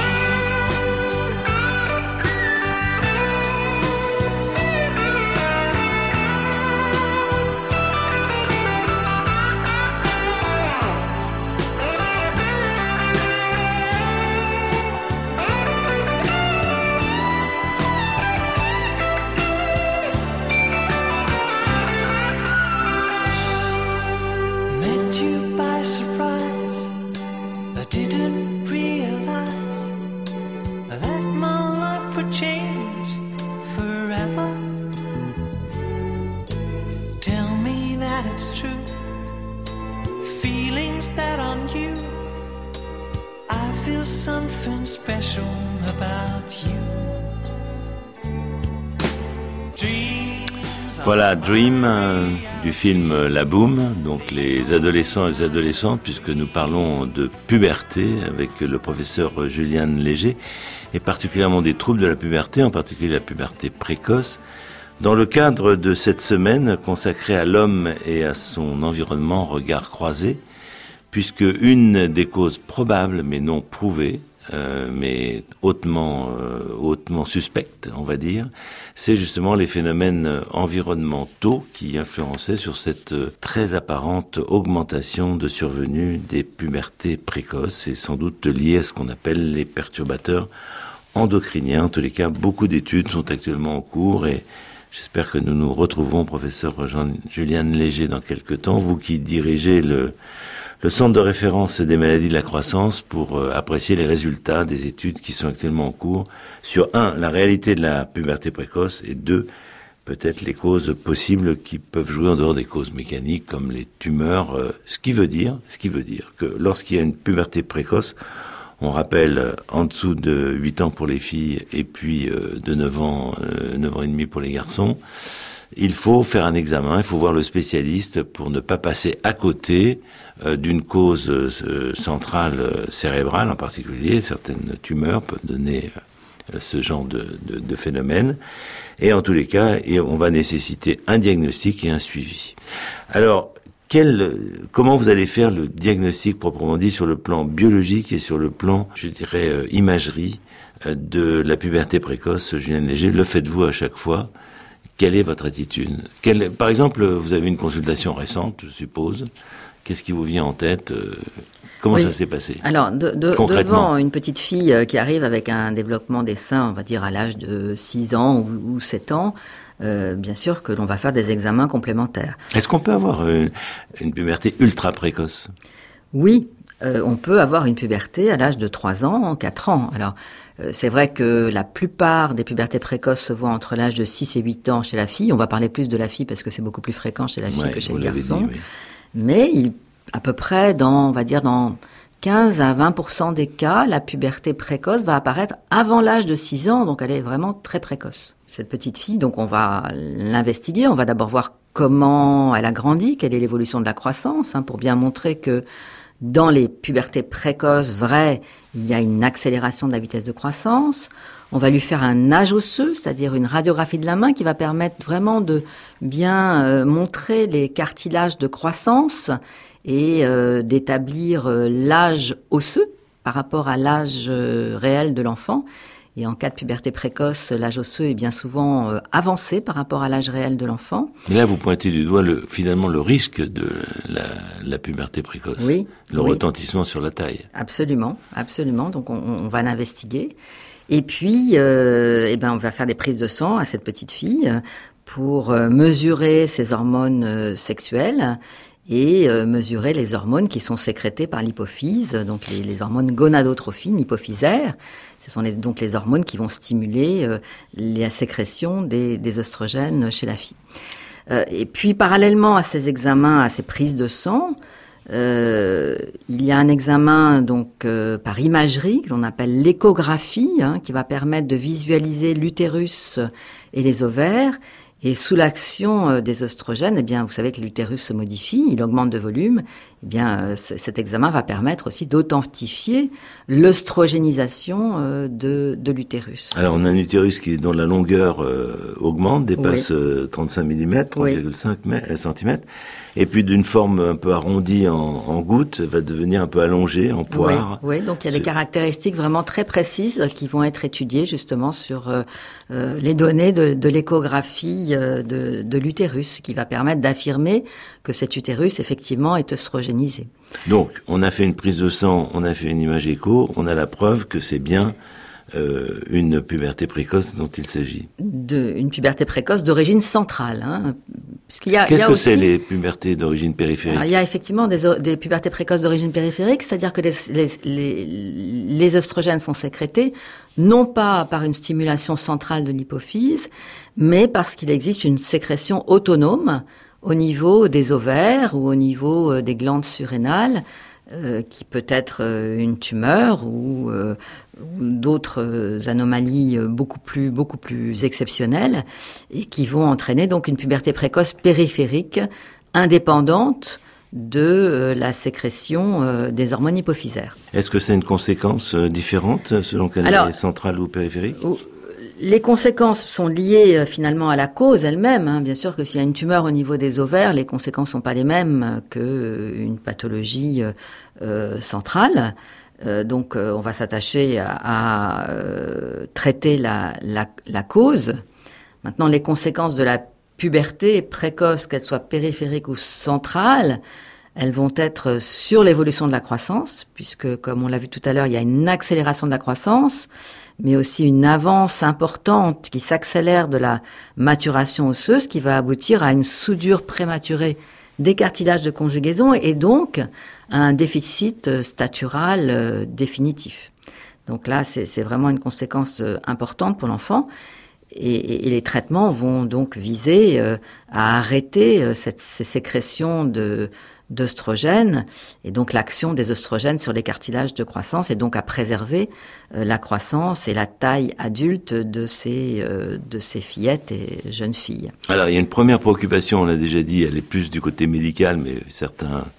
Met you by surprise. I didn't realize that my life would change forever. Tell me that it's true. Feelings that aren't you. I feel something special about you. Dreams are Voilà, Dream, euh, du film La Boum, donc les adolescents et les adolescentes, puisque nous parlons de puberté avec le professeur Julian Léger, et particulièrement des troubles de la puberté, en particulier la puberté précoce, dans le cadre de cette semaine consacrée à l'homme et à son environnement, regard croisé, puisque une des causes probables, mais non prouvées, Euh, mais hautement, euh, hautement suspecte, on va dire, c'est justement les phénomènes environnementaux qui influençaient sur cette euh, très apparente augmentation de survenue des pubertés précoces. C'est sans doute lié à ce qu'on appelle les perturbateurs endocriniens. En tous les cas, beaucoup d'études sont actuellement en cours et j'espère que nous nous retrouvons, professeur Jean, Julian Léger, dans quelques temps. Vous qui dirigez le le centre de référence des maladies de la croissance pour euh, apprécier les résultats des études qui sont actuellement en cours sur, un, la réalité de la puberté précoce et deux, peut-être les causes possibles qui peuvent jouer en dehors des causes mécaniques comme les tumeurs, euh, ce qui veut dire, ce qui veut dire que lorsqu'il y a une puberté précoce, on rappelle euh, en dessous de huit ans pour les filles et puis euh, de neuf ans, euh, neuf ans et demi pour les garçons, il faut faire un examen, il faut voir le spécialiste pour ne pas passer à côté euh, d'une cause euh, centrale euh, cérébrale en particulier. Certaines tumeurs peuvent donner euh, ce genre de, de, de phénomène. Et en tous les cas, et on va nécessiter un diagnostic et un suivi. Alors, quel, comment vous allez faire le diagnostic proprement dit sur le plan biologique et sur le plan, je dirais, euh, imagerie euh, de la puberté précoce, Juliane Léger? Le faites-vous à chaque fois? Quelle est votre attitude? Quelle, par exemple, vous avez une consultation récente, je suppose. Qu'est-ce qui vous vient en tête? euh, Comment oui. ça s'est passé? Alors, de, de, devant une petite fille qui arrive avec un développement des seins, on va dire à l'âge de six ans ou, ou sept ans, euh, bien sûr que l'on va faire des examens complémentaires. Est-ce qu'on peut avoir une, une puberté ultra précoce? Oui, euh, on peut avoir une puberté à l'âge de trois ans, quatre ans. Alors, euh, c'est vrai que la plupart des pubertés précoces se voient entre l'âge de six et huit ans chez la fille. On va parler plus de la fille parce que c'est beaucoup plus fréquent chez la fille ouais, que chez le garçon. Dit, oui. Mais il à peu près dans, on va dire, dans quinze à vingt pour cent des cas, la puberté précoce va apparaître avant l'âge de six ans, donc elle est vraiment très précoce. Cette petite fille, donc on va l'investiguer, on va d'abord voir comment elle a grandi, quelle est l'évolution de la croissance, hein, pour bien montrer que dans les pubertés précoces vraies, il y a une accélération de la vitesse de croissance. On va lui faire un âge osseux, c'est-à-dire une radiographie de la main qui va permettre vraiment de bien euh, montrer les cartilages de croissance et euh, d'établir euh, l'âge osseux par rapport à l'âge euh, réel de l'enfant. Et en cas de puberté précoce, l'âge osseux est bien souvent euh, avancé par rapport à l'âge réel de l'enfant. Et là, vous pointez du doigt le, finalement le risque de la, la puberté précoce, oui, le oui. retentissement sur la taille. Absolument, absolument. Donc on, on va l'investiguer. Et puis, euh, eh ben, on va faire des prises de sang à cette petite fille pour euh, mesurer ses hormones euh, sexuelles et euh, mesurer les hormones qui sont sécrétées par l'hypophyse, donc les, les hormones gonadotrophines hypophysaires. Ce sont les, donc les hormones qui vont stimuler euh, la sécrétion des, des oestrogènes chez la fille. Euh, et puis, parallèlement à ces examens, à ces prises de sang, euh, il y a un examen donc euh, par imagerie que l'on appelle l'échographie, hein, qui va permettre de visualiser l'utérus et les ovaires. Et sous l'action euh, des oestrogènes, eh bien, vous savez que l'utérus se modifie, il augmente de volume. Eh bien, euh, c- cet examen va permettre aussi d'authentifier l'œstrogénisation euh, de, de l'utérus. Alors, on a un utérus qui, dont la longueur euh, augmente, dépasse oui. euh, trente-cinq millimètres, trois virgule cinq oui. centimètres, et puis d'une forme un peu arrondie en, en goutte, va devenir un peu allongée en poire. Oui, oui, donc il y a C'est... des caractéristiques vraiment très précises qui vont être étudiées justement sur euh, euh, les données de, de l'échographie De, de l'utérus, qui va permettre d'affirmer que cet utérus, effectivement, est œstrogénisé. Donc, on a fait une prise de sang, on a fait une image écho, on a la preuve que c'est bien euh, une puberté précoce dont il s'agit. De, une puberté précoce d'origine centrale. Hein, puisqu'il y a, Qu'est-ce il y a que aussi, c'est les pubertés d'origine périphérique? Alors, il y a effectivement des, des pubertés précoces d'origine périphérique, c'est-à-dire que les, les, les, les oestrogènes sont sécrétés, non pas par une stimulation centrale de l'hypophyse, mais parce qu'il existe une sécrétion autonome au niveau des ovaires ou au niveau des glandes surrénales, euh, qui peut être une tumeur ou, euh, ou d'autres anomalies beaucoup plus beaucoup plus exceptionnelles et qui vont entraîner donc une puberté précoce périphérique indépendante de euh, la sécrétion euh, des hormones hypophysaires. Est-ce que c'est une conséquence euh, différente selon qu'elle Alors, est centrale ou périphérique? ou, Les conséquences sont liées euh, finalement à la cause elle-même. Hein. Bien sûr que s'il y a une tumeur au niveau des ovaires, les conséquences sont pas les mêmes que euh, une pathologie euh, euh, centrale. Euh, donc, euh, on va s'attacher à, à euh, traiter la, la, la cause. Maintenant, les conséquences de la puberté précoce, qu'elle soit périphérique ou centrale, elles vont être sur l'évolution de la croissance, puisque, comme on l'a vu tout à l'heure, il y a une accélération de la croissance, mais aussi une avance importante qui s'accélère de la maturation osseuse, qui va aboutir à une soudure prématurée des cartilages de conjugaison et donc à un déficit statural euh, définitif. Donc là, c'est, c'est vraiment une conséquence euh, importante pour l'enfant. Et, et, et les traitements vont donc viser euh, à arrêter euh, cette, ces sécrétions de, d'œstrogènes et donc l'action des œstrogènes sur les cartilages de croissance et donc à préserver euh, la croissance et la taille adulte de ces, euh, de ces fillettes et jeunes filles. Alors, il y a une première préoccupation, on l'a déjà dit, elle est plus du côté médical, mais certains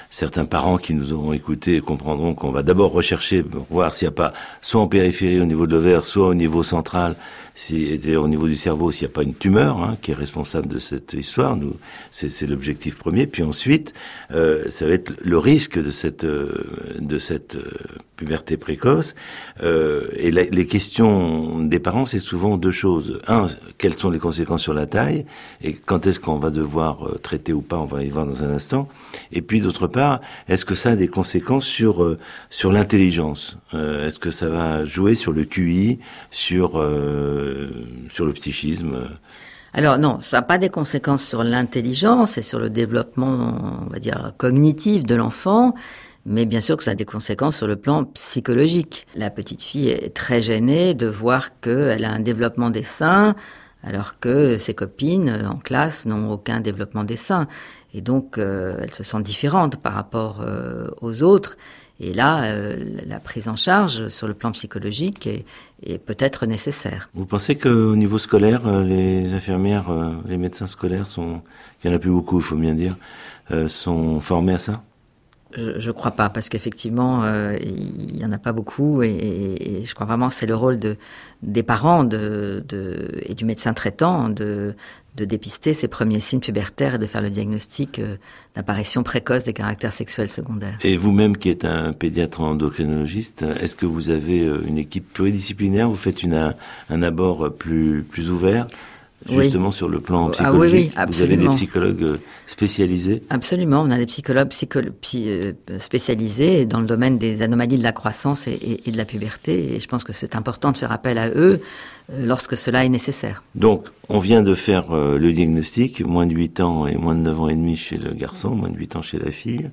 certains parents qui nous auront écoutés comprendront qu'on va d'abord rechercher pour voir s'il n'y a pas, soit en périphérie au niveau de l'ovaire, soit au niveau central, si, c'est-à-dire au niveau du cerveau, s'il n'y a pas une tumeur hein, qui est responsable de cette histoire. Nous, c'est, c'est l'objectif premier. Puis ensuite, euh, ça va être le risque de cette euh, de cette euh, puberté précoce. Euh, et la, les questions des parents, c'est souvent deux choses. Un, quelles sont les conséquences sur la taille et quand est-ce qu'on va devoir euh, traiter ou pas, on va y voir dans un instant. Et puis d'autre part, est-ce que ça a des conséquences sur euh, sur l'intelligence euh, Est-ce que ça va jouer sur le Q I, sur euh, sur le psychisme? Alors non, ça n'a pas des conséquences sur l'intelligence et sur le développement, on va dire, cognitif de l'enfant, mais bien sûr que ça a des conséquences sur le plan psychologique. La petite fille est très gênée de voir qu'elle a un développement des seins, alors que ses copines en classe n'ont aucun développement des seins. Et donc, euh, elle se sent différente par rapport euh, aux autres. Et là, euh, la prise en charge sur le plan psychologique est, est peut-être nécessaire. Vous pensez qu'au niveau scolaire, les infirmières, les médecins scolaires sont, il y en a plus beaucoup, il faut bien dire, euh, sont formés à ça? Je, je crois pas, parce qu'effectivement, euh, il y en a pas beaucoup, et, et, et je crois vraiment que c'est le rôle de des parents de, de et du médecin traitant de de dépister ces premiers signes pubertaires et de faire le diagnostic euh, d'apparition précoce des caractères sexuels secondaires. Et vous-même qui êtes un pédiatre endocrinologiste, est-ce que vous avez une équipe pluridisciplinaire? Vous faites une, un, un abord plus, plus ouvert justement oui. sur le plan psychologique? Ah oui, oui, absolument. Vous avez des psychologues spécialisés? Absolument, on a des psychologues psycholo- psy- spécialisés dans le domaine des anomalies de la croissance et, et, et de la puberté, et je pense que c'est important de faire appel à eux euh, lorsque cela est nécessaire. Donc, on vient de faire euh, le diagnostic, moins de huit ans et moins de neuf ans et demi chez le garçon, moins de huit ans chez la fille,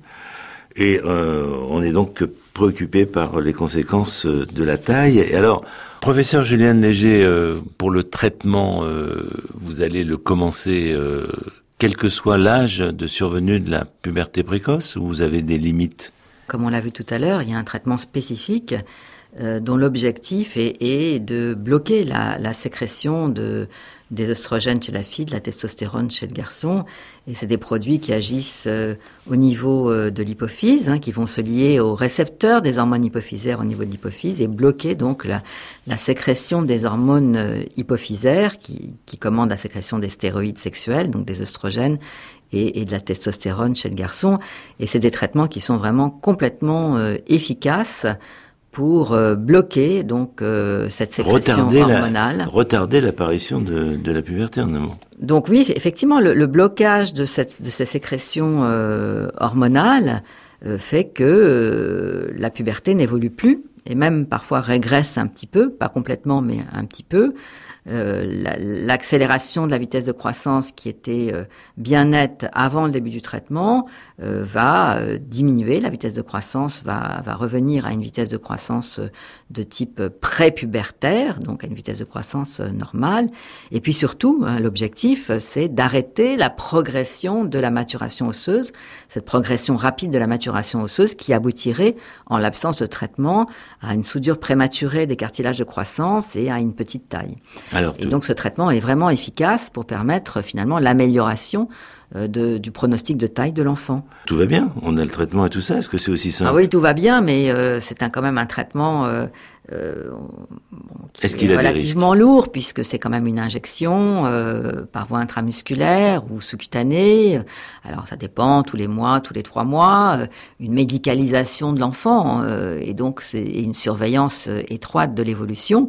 et euh, on est donc préoccupé par les conséquences de la taille. Et alors, professeur Juliane Léger, euh, pour le traitement, euh, vous allez le commencer euh, quel que soit l'âge de survenue de la puberté précoce, ou vous avez des limites? Comme on l'a vu tout à l'heure, il y a un traitement spécifique euh, dont l'objectif est, est de bloquer la, la sécrétion de, des oestrogènes chez la fille, de la testostérone chez le garçon. Et c'est des produits qui agissent euh, au niveau euh, de l'hypophyse, hein, qui vont se lier aux récepteurs des hormones hypophysaires au niveau de l'hypophyse et bloquer donc la, la sécrétion des hormones euh, hypophysaires qui, qui commandent la sécrétion des stéroïdes sexuels, donc des oestrogènes, et, et de la testostérone chez le garçon. Et c'est des traitements qui sont vraiment complètement euh, efficaces pour euh, bloquer donc euh, cette sécrétion retarder hormonale. La, retarder l'apparition de, de la puberté en amont. Donc oui, effectivement, le, le blocage de, cette, de ces sécrétions euh, hormonales euh, fait que euh, la puberté n'évolue plus et même parfois régresse un petit peu, pas complètement mais un petit peu. Euh, la, l'accélération de la vitesse de croissance qui était euh, bien nette avant le début du traitement euh, va euh, diminuer. La vitesse de croissance va, va revenir à une vitesse de croissance euh, de type pré-pubertaire, donc à une vitesse de croissance euh, normale. Et puis surtout, hein, l'objectif, c'est d'arrêter la progression de la maturation osseuse, cette progression rapide de la maturation osseuse qui aboutirait, en l'absence de traitement, à une soudure prématurée des cartilages de croissance et à une petite taille. Alors, et donc ce traitement est vraiment efficace pour permettre finalement l'amélioration euh, de, du pronostic de taille de l'enfant. Tout va bien, on a le traitement et tout ça, est-ce que c'est aussi simple? Ah oui, tout va bien, mais euh, c'est un, quand même un traitement euh, euh, qui est-ce est, qu'il a relativement lourd, puisque c'est quand même une injection euh, par voie intramusculaire ou sous-cutanée. Alors ça dépend, tous les mois, tous les trois mois, euh, une médicalisation de l'enfant, euh, et donc c'est une surveillance euh, étroite de l'évolution.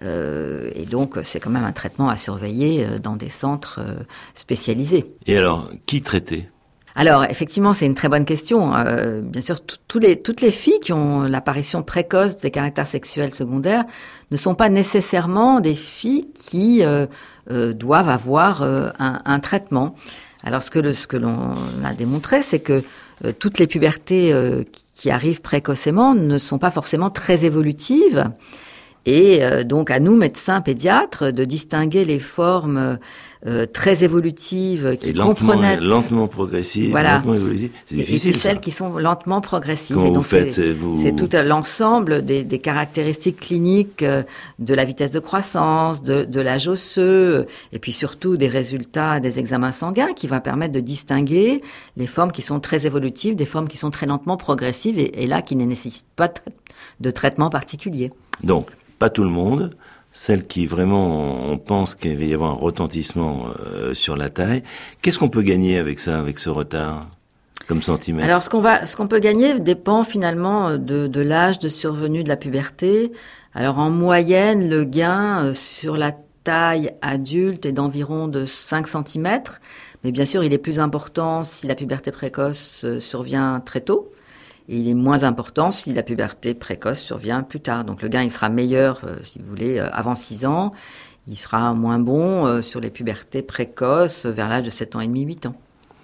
Euh, et donc, c'est quand même un traitement à surveiller euh, dans des centres euh, spécialisés. Et alors, qui traiter? Alors, effectivement, c'est une très bonne question. Euh, bien sûr, t- tous les, toutes les filles qui ont l'apparition précoce des caractères sexuels secondaires ne sont pas nécessairement des filles qui euh, euh, doivent avoir euh, un, un traitement. Alors, ce que, le, ce que l'on a démontré, c'est que euh, toutes les pubertés euh, qui arrivent précocement ne sont pas forcément très évolutives. Et euh, donc à nous, médecins pédiatres, de distinguer les formes euh, très évolutives qui et lentement, comprenaient lentement progressives, voilà. lentement évolutives. C'est difficile. Et puis celles ça. qui sont lentement progressives. Comment et donc vous faites, c'est, c'est, vous... c'est tout l'ensemble des, des caractéristiques cliniques euh, de la vitesse de croissance, de, de l'âge osseux, et puis surtout des résultats des examens sanguins qui va permettre de distinguer les formes qui sont très évolutives des formes qui sont très lentement progressives et, et là qui ne nécessitent pas de traitement particulier. Donc, pas tout le monde. Celles qui vraiment, on pense qu'il va y avoir un retentissement euh, sur la taille. Qu'est-ce qu'on peut gagner avec ça, avec ce retard, comme centimètre? Alors, ce qu'on va, ce qu'on peut gagner dépend finalement de, de l'âge de survenue de la puberté. Alors, en moyenne, le gain euh, sur la taille adulte est d'environ de cinq centimètres. Mais bien sûr, il est plus important si la puberté précoce euh, survient très tôt. Et il est moins important si la puberté précoce survient plus tard. Donc le gain, il sera meilleur, euh, si vous voulez, euh, avant six ans. Il sera moins bon euh, sur les pubertés précoces euh, vers l'âge de sept ans et demi, huit ans.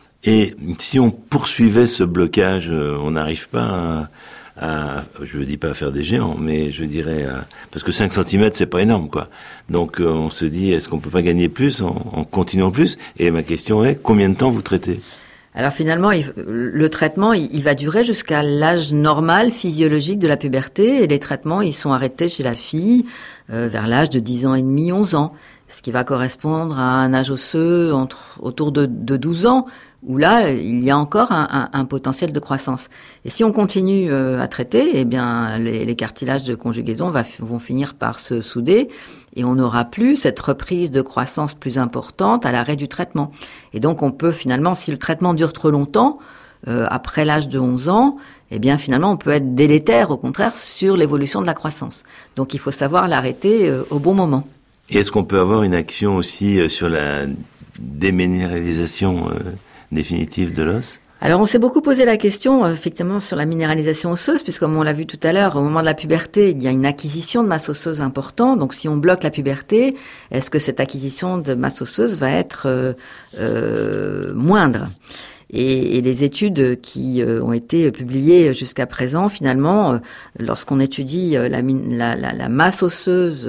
Et si on poursuivait ce blocage, euh, on n'arrive pas à, à, je ne dis pas à faire des géants, mais je dirais, à, parce que cinq centimètres, c'est pas énorme, quoi. Donc euh, on se dit, est-ce qu'on peut pas gagner plus en, en continuant plus? Et ma question est, combien de temps vous traitez? Alors finalement, il, le traitement, il, il va durer jusqu'à l'âge normal physiologique de la puberté et les traitements, ils sont arrêtés chez la fille euh, vers l'âge de dix ans et demi, onze ans, ce qui va correspondre à un âge osseux entre, autour de, de douze ans, où là, il y a encore un, un, un potentiel de croissance. Et si on continue euh, à traiter, eh bien, les, les cartilages de conjugaison va, vont finir par se souder et on n'aura plus cette reprise de croissance plus importante à l'arrêt du traitement. Et donc, on peut finalement, si le traitement dure trop longtemps, euh, après l'âge de onze ans, eh bien, finalement, on peut être délétère, au contraire, sur l'évolution de la croissance. Donc, il faut savoir l'arrêter euh, au bon moment. Et est-ce qu'on peut avoir une action aussi euh, sur la déminéralisation euh, définitive de l'os? Alors, on s'est beaucoup posé la question, effectivement, sur la minéralisation osseuse, puisque comme on l'a vu tout à l'heure, au moment de la puberté, il y a une acquisition de masse osseuse importante. Donc, si on bloque la puberté, est-ce que cette acquisition de masse osseuse va être euh, euh, moindre ? Et, et les études qui euh, ont été publiées jusqu'à présent, finalement, euh, lorsqu'on étudie euh, la, la, la, la masse osseuse,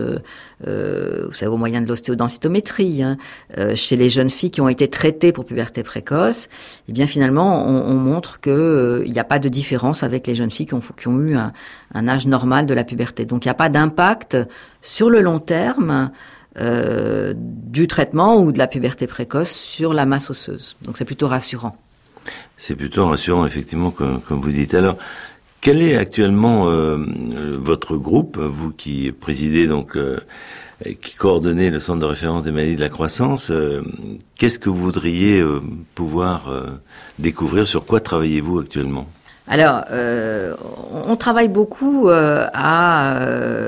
euh, vous savez, au moyen de l'ostéodensitométrie, hein, euh, chez les jeunes filles qui ont été traitées pour puberté précoce, eh bien finalement, on, on montre que euh, il n'y a pas de différence avec les jeunes filles qui ont, qui ont eu un, un âge normal de la puberté. Donc, il n'y a pas d'impact sur le long terme euh, du traitement ou de la puberté précoce sur la masse osseuse. Donc, c'est plutôt rassurant. C'est plutôt rassurant, effectivement, comme, comme vous dites. Alors, quel est actuellement euh, votre groupe, vous qui présidez, donc, euh, qui coordonnez le Centre de référence des maladies de la croissance, euh, qu'est-ce que vous voudriez euh, pouvoir euh, découvrir? Sur quoi travaillez-vous actuellement? Alors, euh, on travaille beaucoup euh, à,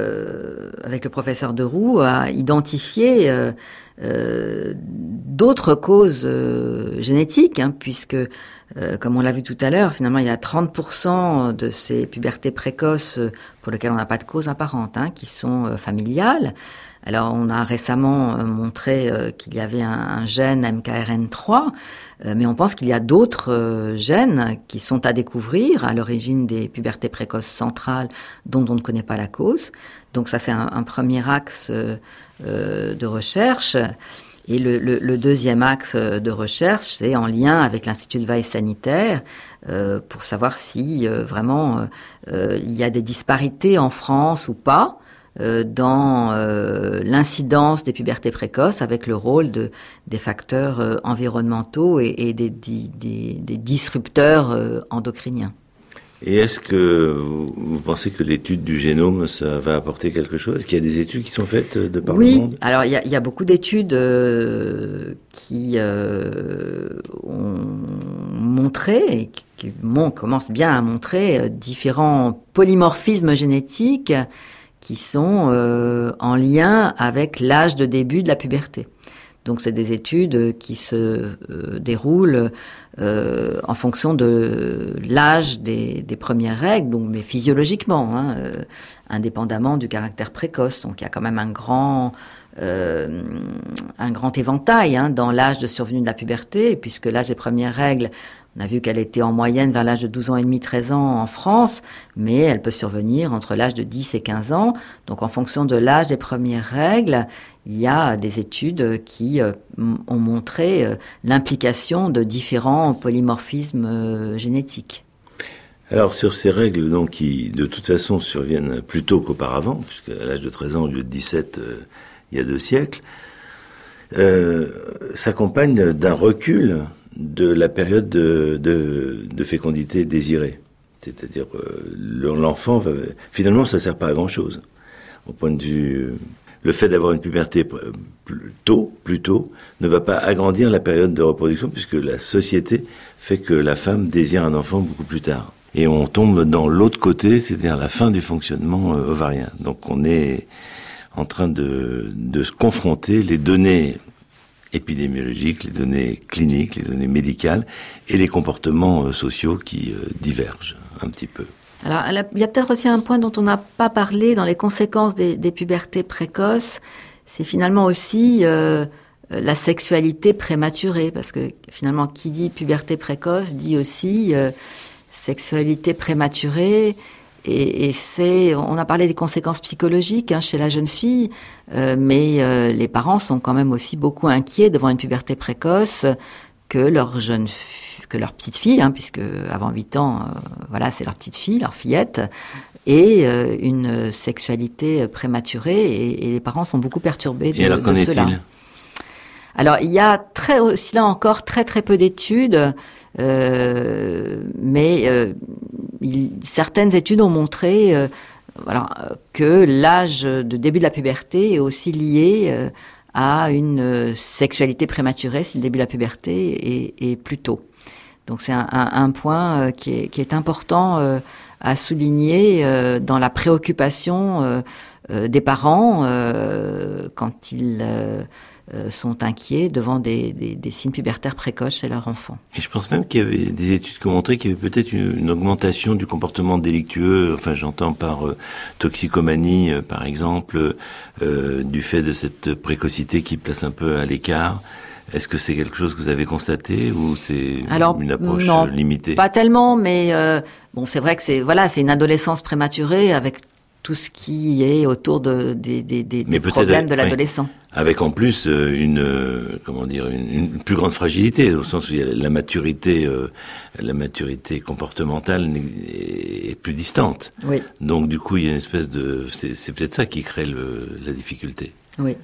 euh, avec le professeur Deroux, à identifier euh, euh, d'autres causes euh, génétiques, hein, puisque, euh, comme on l'a vu tout à l'heure, finalement, il y a trente pour cent de ces pubertés précoces pour lesquelles on n'a pas de cause apparente, hein, qui sont euh, familiales. Alors, on a récemment euh, montré euh, qu'il y avait un, un gène M K R N trois, euh, mais on pense qu'il y a d'autres euh, gènes qui sont à découvrir à l'origine des pubertés précoces centrales dont on ne connaît pas la cause. Donc ça, c'est un, un premier axe euh, euh, de recherche. Et le, le, le deuxième axe de recherche, c'est en lien avec l'Institut de Veille sanitaire euh, pour savoir si euh, vraiment euh, il y a des disparités en France ou pas euh, dans euh, l'incidence des pubertés précoces avec le rôle de, des facteurs euh, environnementaux et, et des, des, des, des disrupteurs euh, endocriniens. Et est-ce que vous, vous pensez que l'étude du génome, ça va apporter quelque chose? Est-ce qu'il y a des études qui sont faites de par oui, le monde? Oui, alors il y a, il y a beaucoup d'études euh, qui euh, ont montré, et qui, qui bon, commencent bien à montrer euh, différents polymorphismes génétiques qui sont euh, en lien avec l'âge de début de la puberté. Donc, c'est des études qui se euh, déroulent euh, en fonction de l'âge des, des premières règles, donc mais physiologiquement, hein, euh, indépendamment du caractère précoce. Donc, il y a quand même un grand euh, un grand éventail hein, dans l'âge de survenue de la puberté, puisque l'âge des premières règles, on a vu qu'elle était en moyenne vers l'âge de douze ans et demi, treize ans en France, mais elle peut survenir entre l'âge de dix et quinze ans. Donc en fonction de l'âge des premières règles, il y a des études qui euh, ont montré euh, l'implication de différents polymorphismes euh, génétiques. Alors sur ces règles donc, qui de toute façon surviennent plus tôt qu'auparavant, puisqu'à l'âge de treize ans au lieu de dix-sept, euh, il y a deux siècles, euh, s'accompagne d'un recul de la période de, de, de fécondité désirée. C'est-à-dire euh, l'enfant, va, finalement, ça ne sert pas à grand-chose. Au point de vue, le fait d'avoir une puberté plus tôt, plus tôt, ne va pas agrandir la période de reproduction, puisque la société fait que la femme désire un enfant beaucoup plus tard. Et on tombe dans l'autre côté, c'est-à-dire la fin du fonctionnement euh, ovarien. Donc on est en train de, de se confronter les données épidémiologiques, les données cliniques, les données médicales et les comportements euh, sociaux qui euh, divergent un petit peu. Alors, il y a peut-être aussi un point dont on n'a pas parlé dans les conséquences des, des pubertés précoces, c'est finalement aussi euh, la sexualité prématurée, parce que finalement, qui dit puberté précoce dit aussi euh, sexualité prématurée. Et, et c'est, on a parlé des conséquences psychologiques hein, chez la jeune fille, euh, mais euh, les parents sont quand même aussi beaucoup inquiets devant une puberté précoce que leur jeune, que leur petite fille, hein, puisque avant huit ans, euh, voilà, c'est leur petite fille, leur fillette, et euh, une sexualité prématurée, et, et les parents sont beaucoup perturbés de, et alors, de qu'en cela. est-il ? Alors, il y a très, aussi là encore très très peu d'études, euh, mais euh, il, certaines études ont montré euh, voilà, que l'âge de début de la puberté est aussi lié euh, à une sexualité prématurée si le début de la puberté est, est plus tôt. Donc c'est un, un, un point euh, qui, est, qui est important euh, à souligner euh, dans la préoccupation euh, euh, des parents euh, quand ils euh, Euh, sont inquiets devant des, des, des signes pubertaires précoces chez leur enfant. Et je pense même qu'il y avait des études qui ont montré qu'il y avait peut-être une, une augmentation du comportement délictueux, enfin j'entends par euh, toxicomanie euh, par exemple, euh, du fait de cette précocité qui place un peu à l'écart. Est-ce que c'est quelque chose que vous avez constaté ou c'est Alors, une approche non, limitée ? Pas tellement, mais euh, bon, c'est vrai que c'est voilà, c'est une adolescence prématurée avec tout ce qui est autour de, des, des, des, des problèmes de l'adolescent. Oui. Avec en plus euh, une euh, comment dire une, une plus grande fragilité au sens où il y a la maturité euh, la maturité comportementale est, est plus distante. Oui. Donc du coup il y a une espèce de c'est, c'est peut-être ça qui crée le, la difficulté. Oui.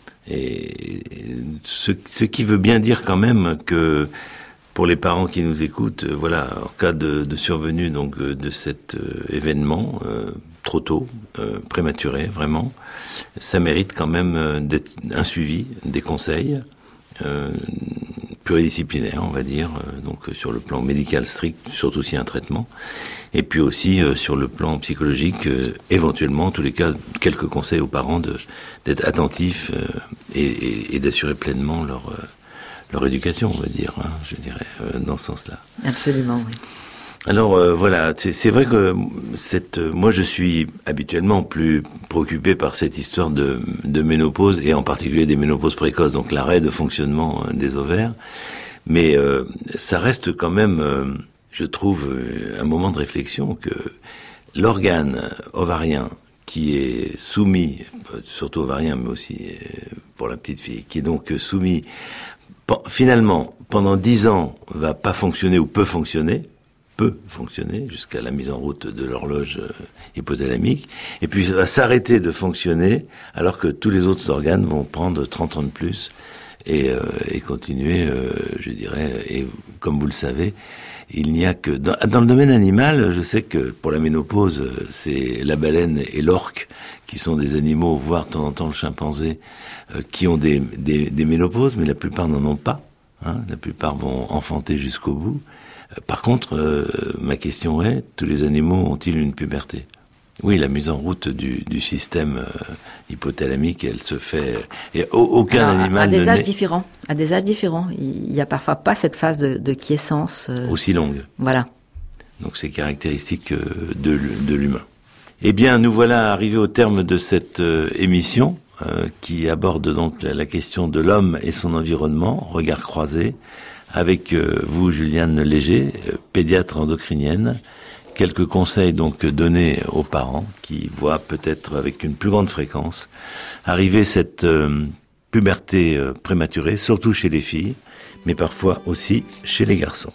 Et ce, ce qui veut bien dire quand même que pour les parents qui nous écoutent, euh, voilà, en cas de, de survenue donc euh, de cet euh, événement euh, trop tôt, euh, prématuré, vraiment, ça mérite quand même euh, d'être un suivi, des conseils euh, pluridisciplinaires, on va dire, euh, donc euh, sur le plan médical strict, surtout s'il y a un traitement, et puis aussi euh, sur le plan psychologique, euh, éventuellement, en tous les cas, quelques conseils aux parents de, d'être attentifs euh, et, et, et d'assurer pleinement leur euh, leur éducation, on va dire, hein, je dirais, euh, dans ce sens-là. Absolument, oui. Alors euh, voilà, c'est, c'est vrai que cette, euh, moi je suis habituellement plus préoccupé par cette histoire de, de ménopause, et en particulier des ménopauses précoces, donc l'arrêt de fonctionnement euh, des ovaires, mais euh, ça reste quand même, euh, je trouve, euh, un moment de réflexion que l'organe ovarien qui est soumis, surtout ovarien, mais aussi euh, pour la petite fille, qui est donc soumis finalement, pendant dix ans, va pas fonctionner ou peut fonctionner, peut fonctionner jusqu'à la mise en route de l'horloge euh, hypothalamique, et puis va s'arrêter de fonctionner alors que tous les autres organes vont prendre trente ans de plus et, euh, et continuer, euh, je dirais, et comme vous le savez, il n'y a que... Dans, dans le domaine animal, je sais que pour la ménopause, c'est la baleine et l'orque qui sont des animaux, voire de temps en temps le chimpanzé, euh, qui ont des, des, des ménopauses, mais la plupart n'en ont pas. Hein, la plupart vont enfanter jusqu'au bout. Euh, par contre, euh, ma question est, tous les animaux ont-ils une puberté ? Oui, la mise en route du, du système euh, hypothalamique, elle se fait... Et aucun Alors, animal à des ne âges naît... différents. À des âges différents. Il n'y a parfois pas cette phase de, de quiescence. Euh... Aussi longue. Voilà. Donc c'est caractéristique euh, de, de l'humain. Eh bien, nous voilà arrivés au terme de cette euh, émission. euh, qui aborde donc la, la question de l'homme et son environnement, regard croisé, avec euh, vous, Juliane Léger, euh, pédiatre endocrinienne. Quelques conseils donc donnés aux parents qui voient peut-être avec une plus grande fréquence arriver cette euh, puberté euh, prématurée, surtout chez les filles, mais parfois aussi chez les garçons.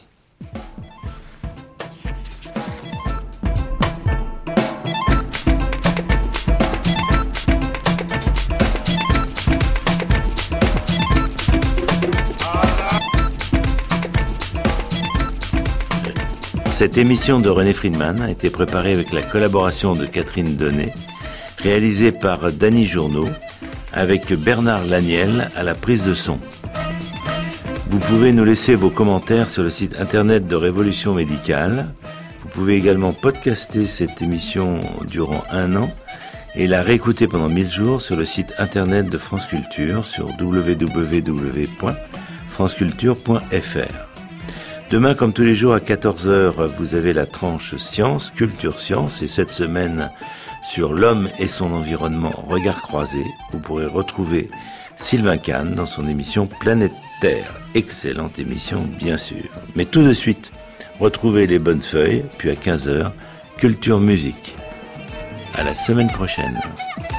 Cette émission de René Friedman a été préparée avec la collaboration de Catherine Donnet, réalisée par Dany Journeau, avec Bernard Laniel à la prise de son. Vous pouvez nous laisser vos commentaires sur le site internet de Révolution Médicale. Vous pouvez également podcaster cette émission durant un an et la réécouter pendant mille jours sur le site internet de France Culture sur w w w point france culture point f r. Demain, comme tous les jours à quatorze heures, vous avez la tranche Science, Culture Science, et cette semaine sur l'homme et son environnement, regard croisé, vous pourrez retrouver Sylvain Kahn dans son émission Planète Terre. Excellente émission, bien sûr. Mais tout de suite, retrouvez les bonnes feuilles, puis à quinze heures, Culture Musique. À la semaine prochaine.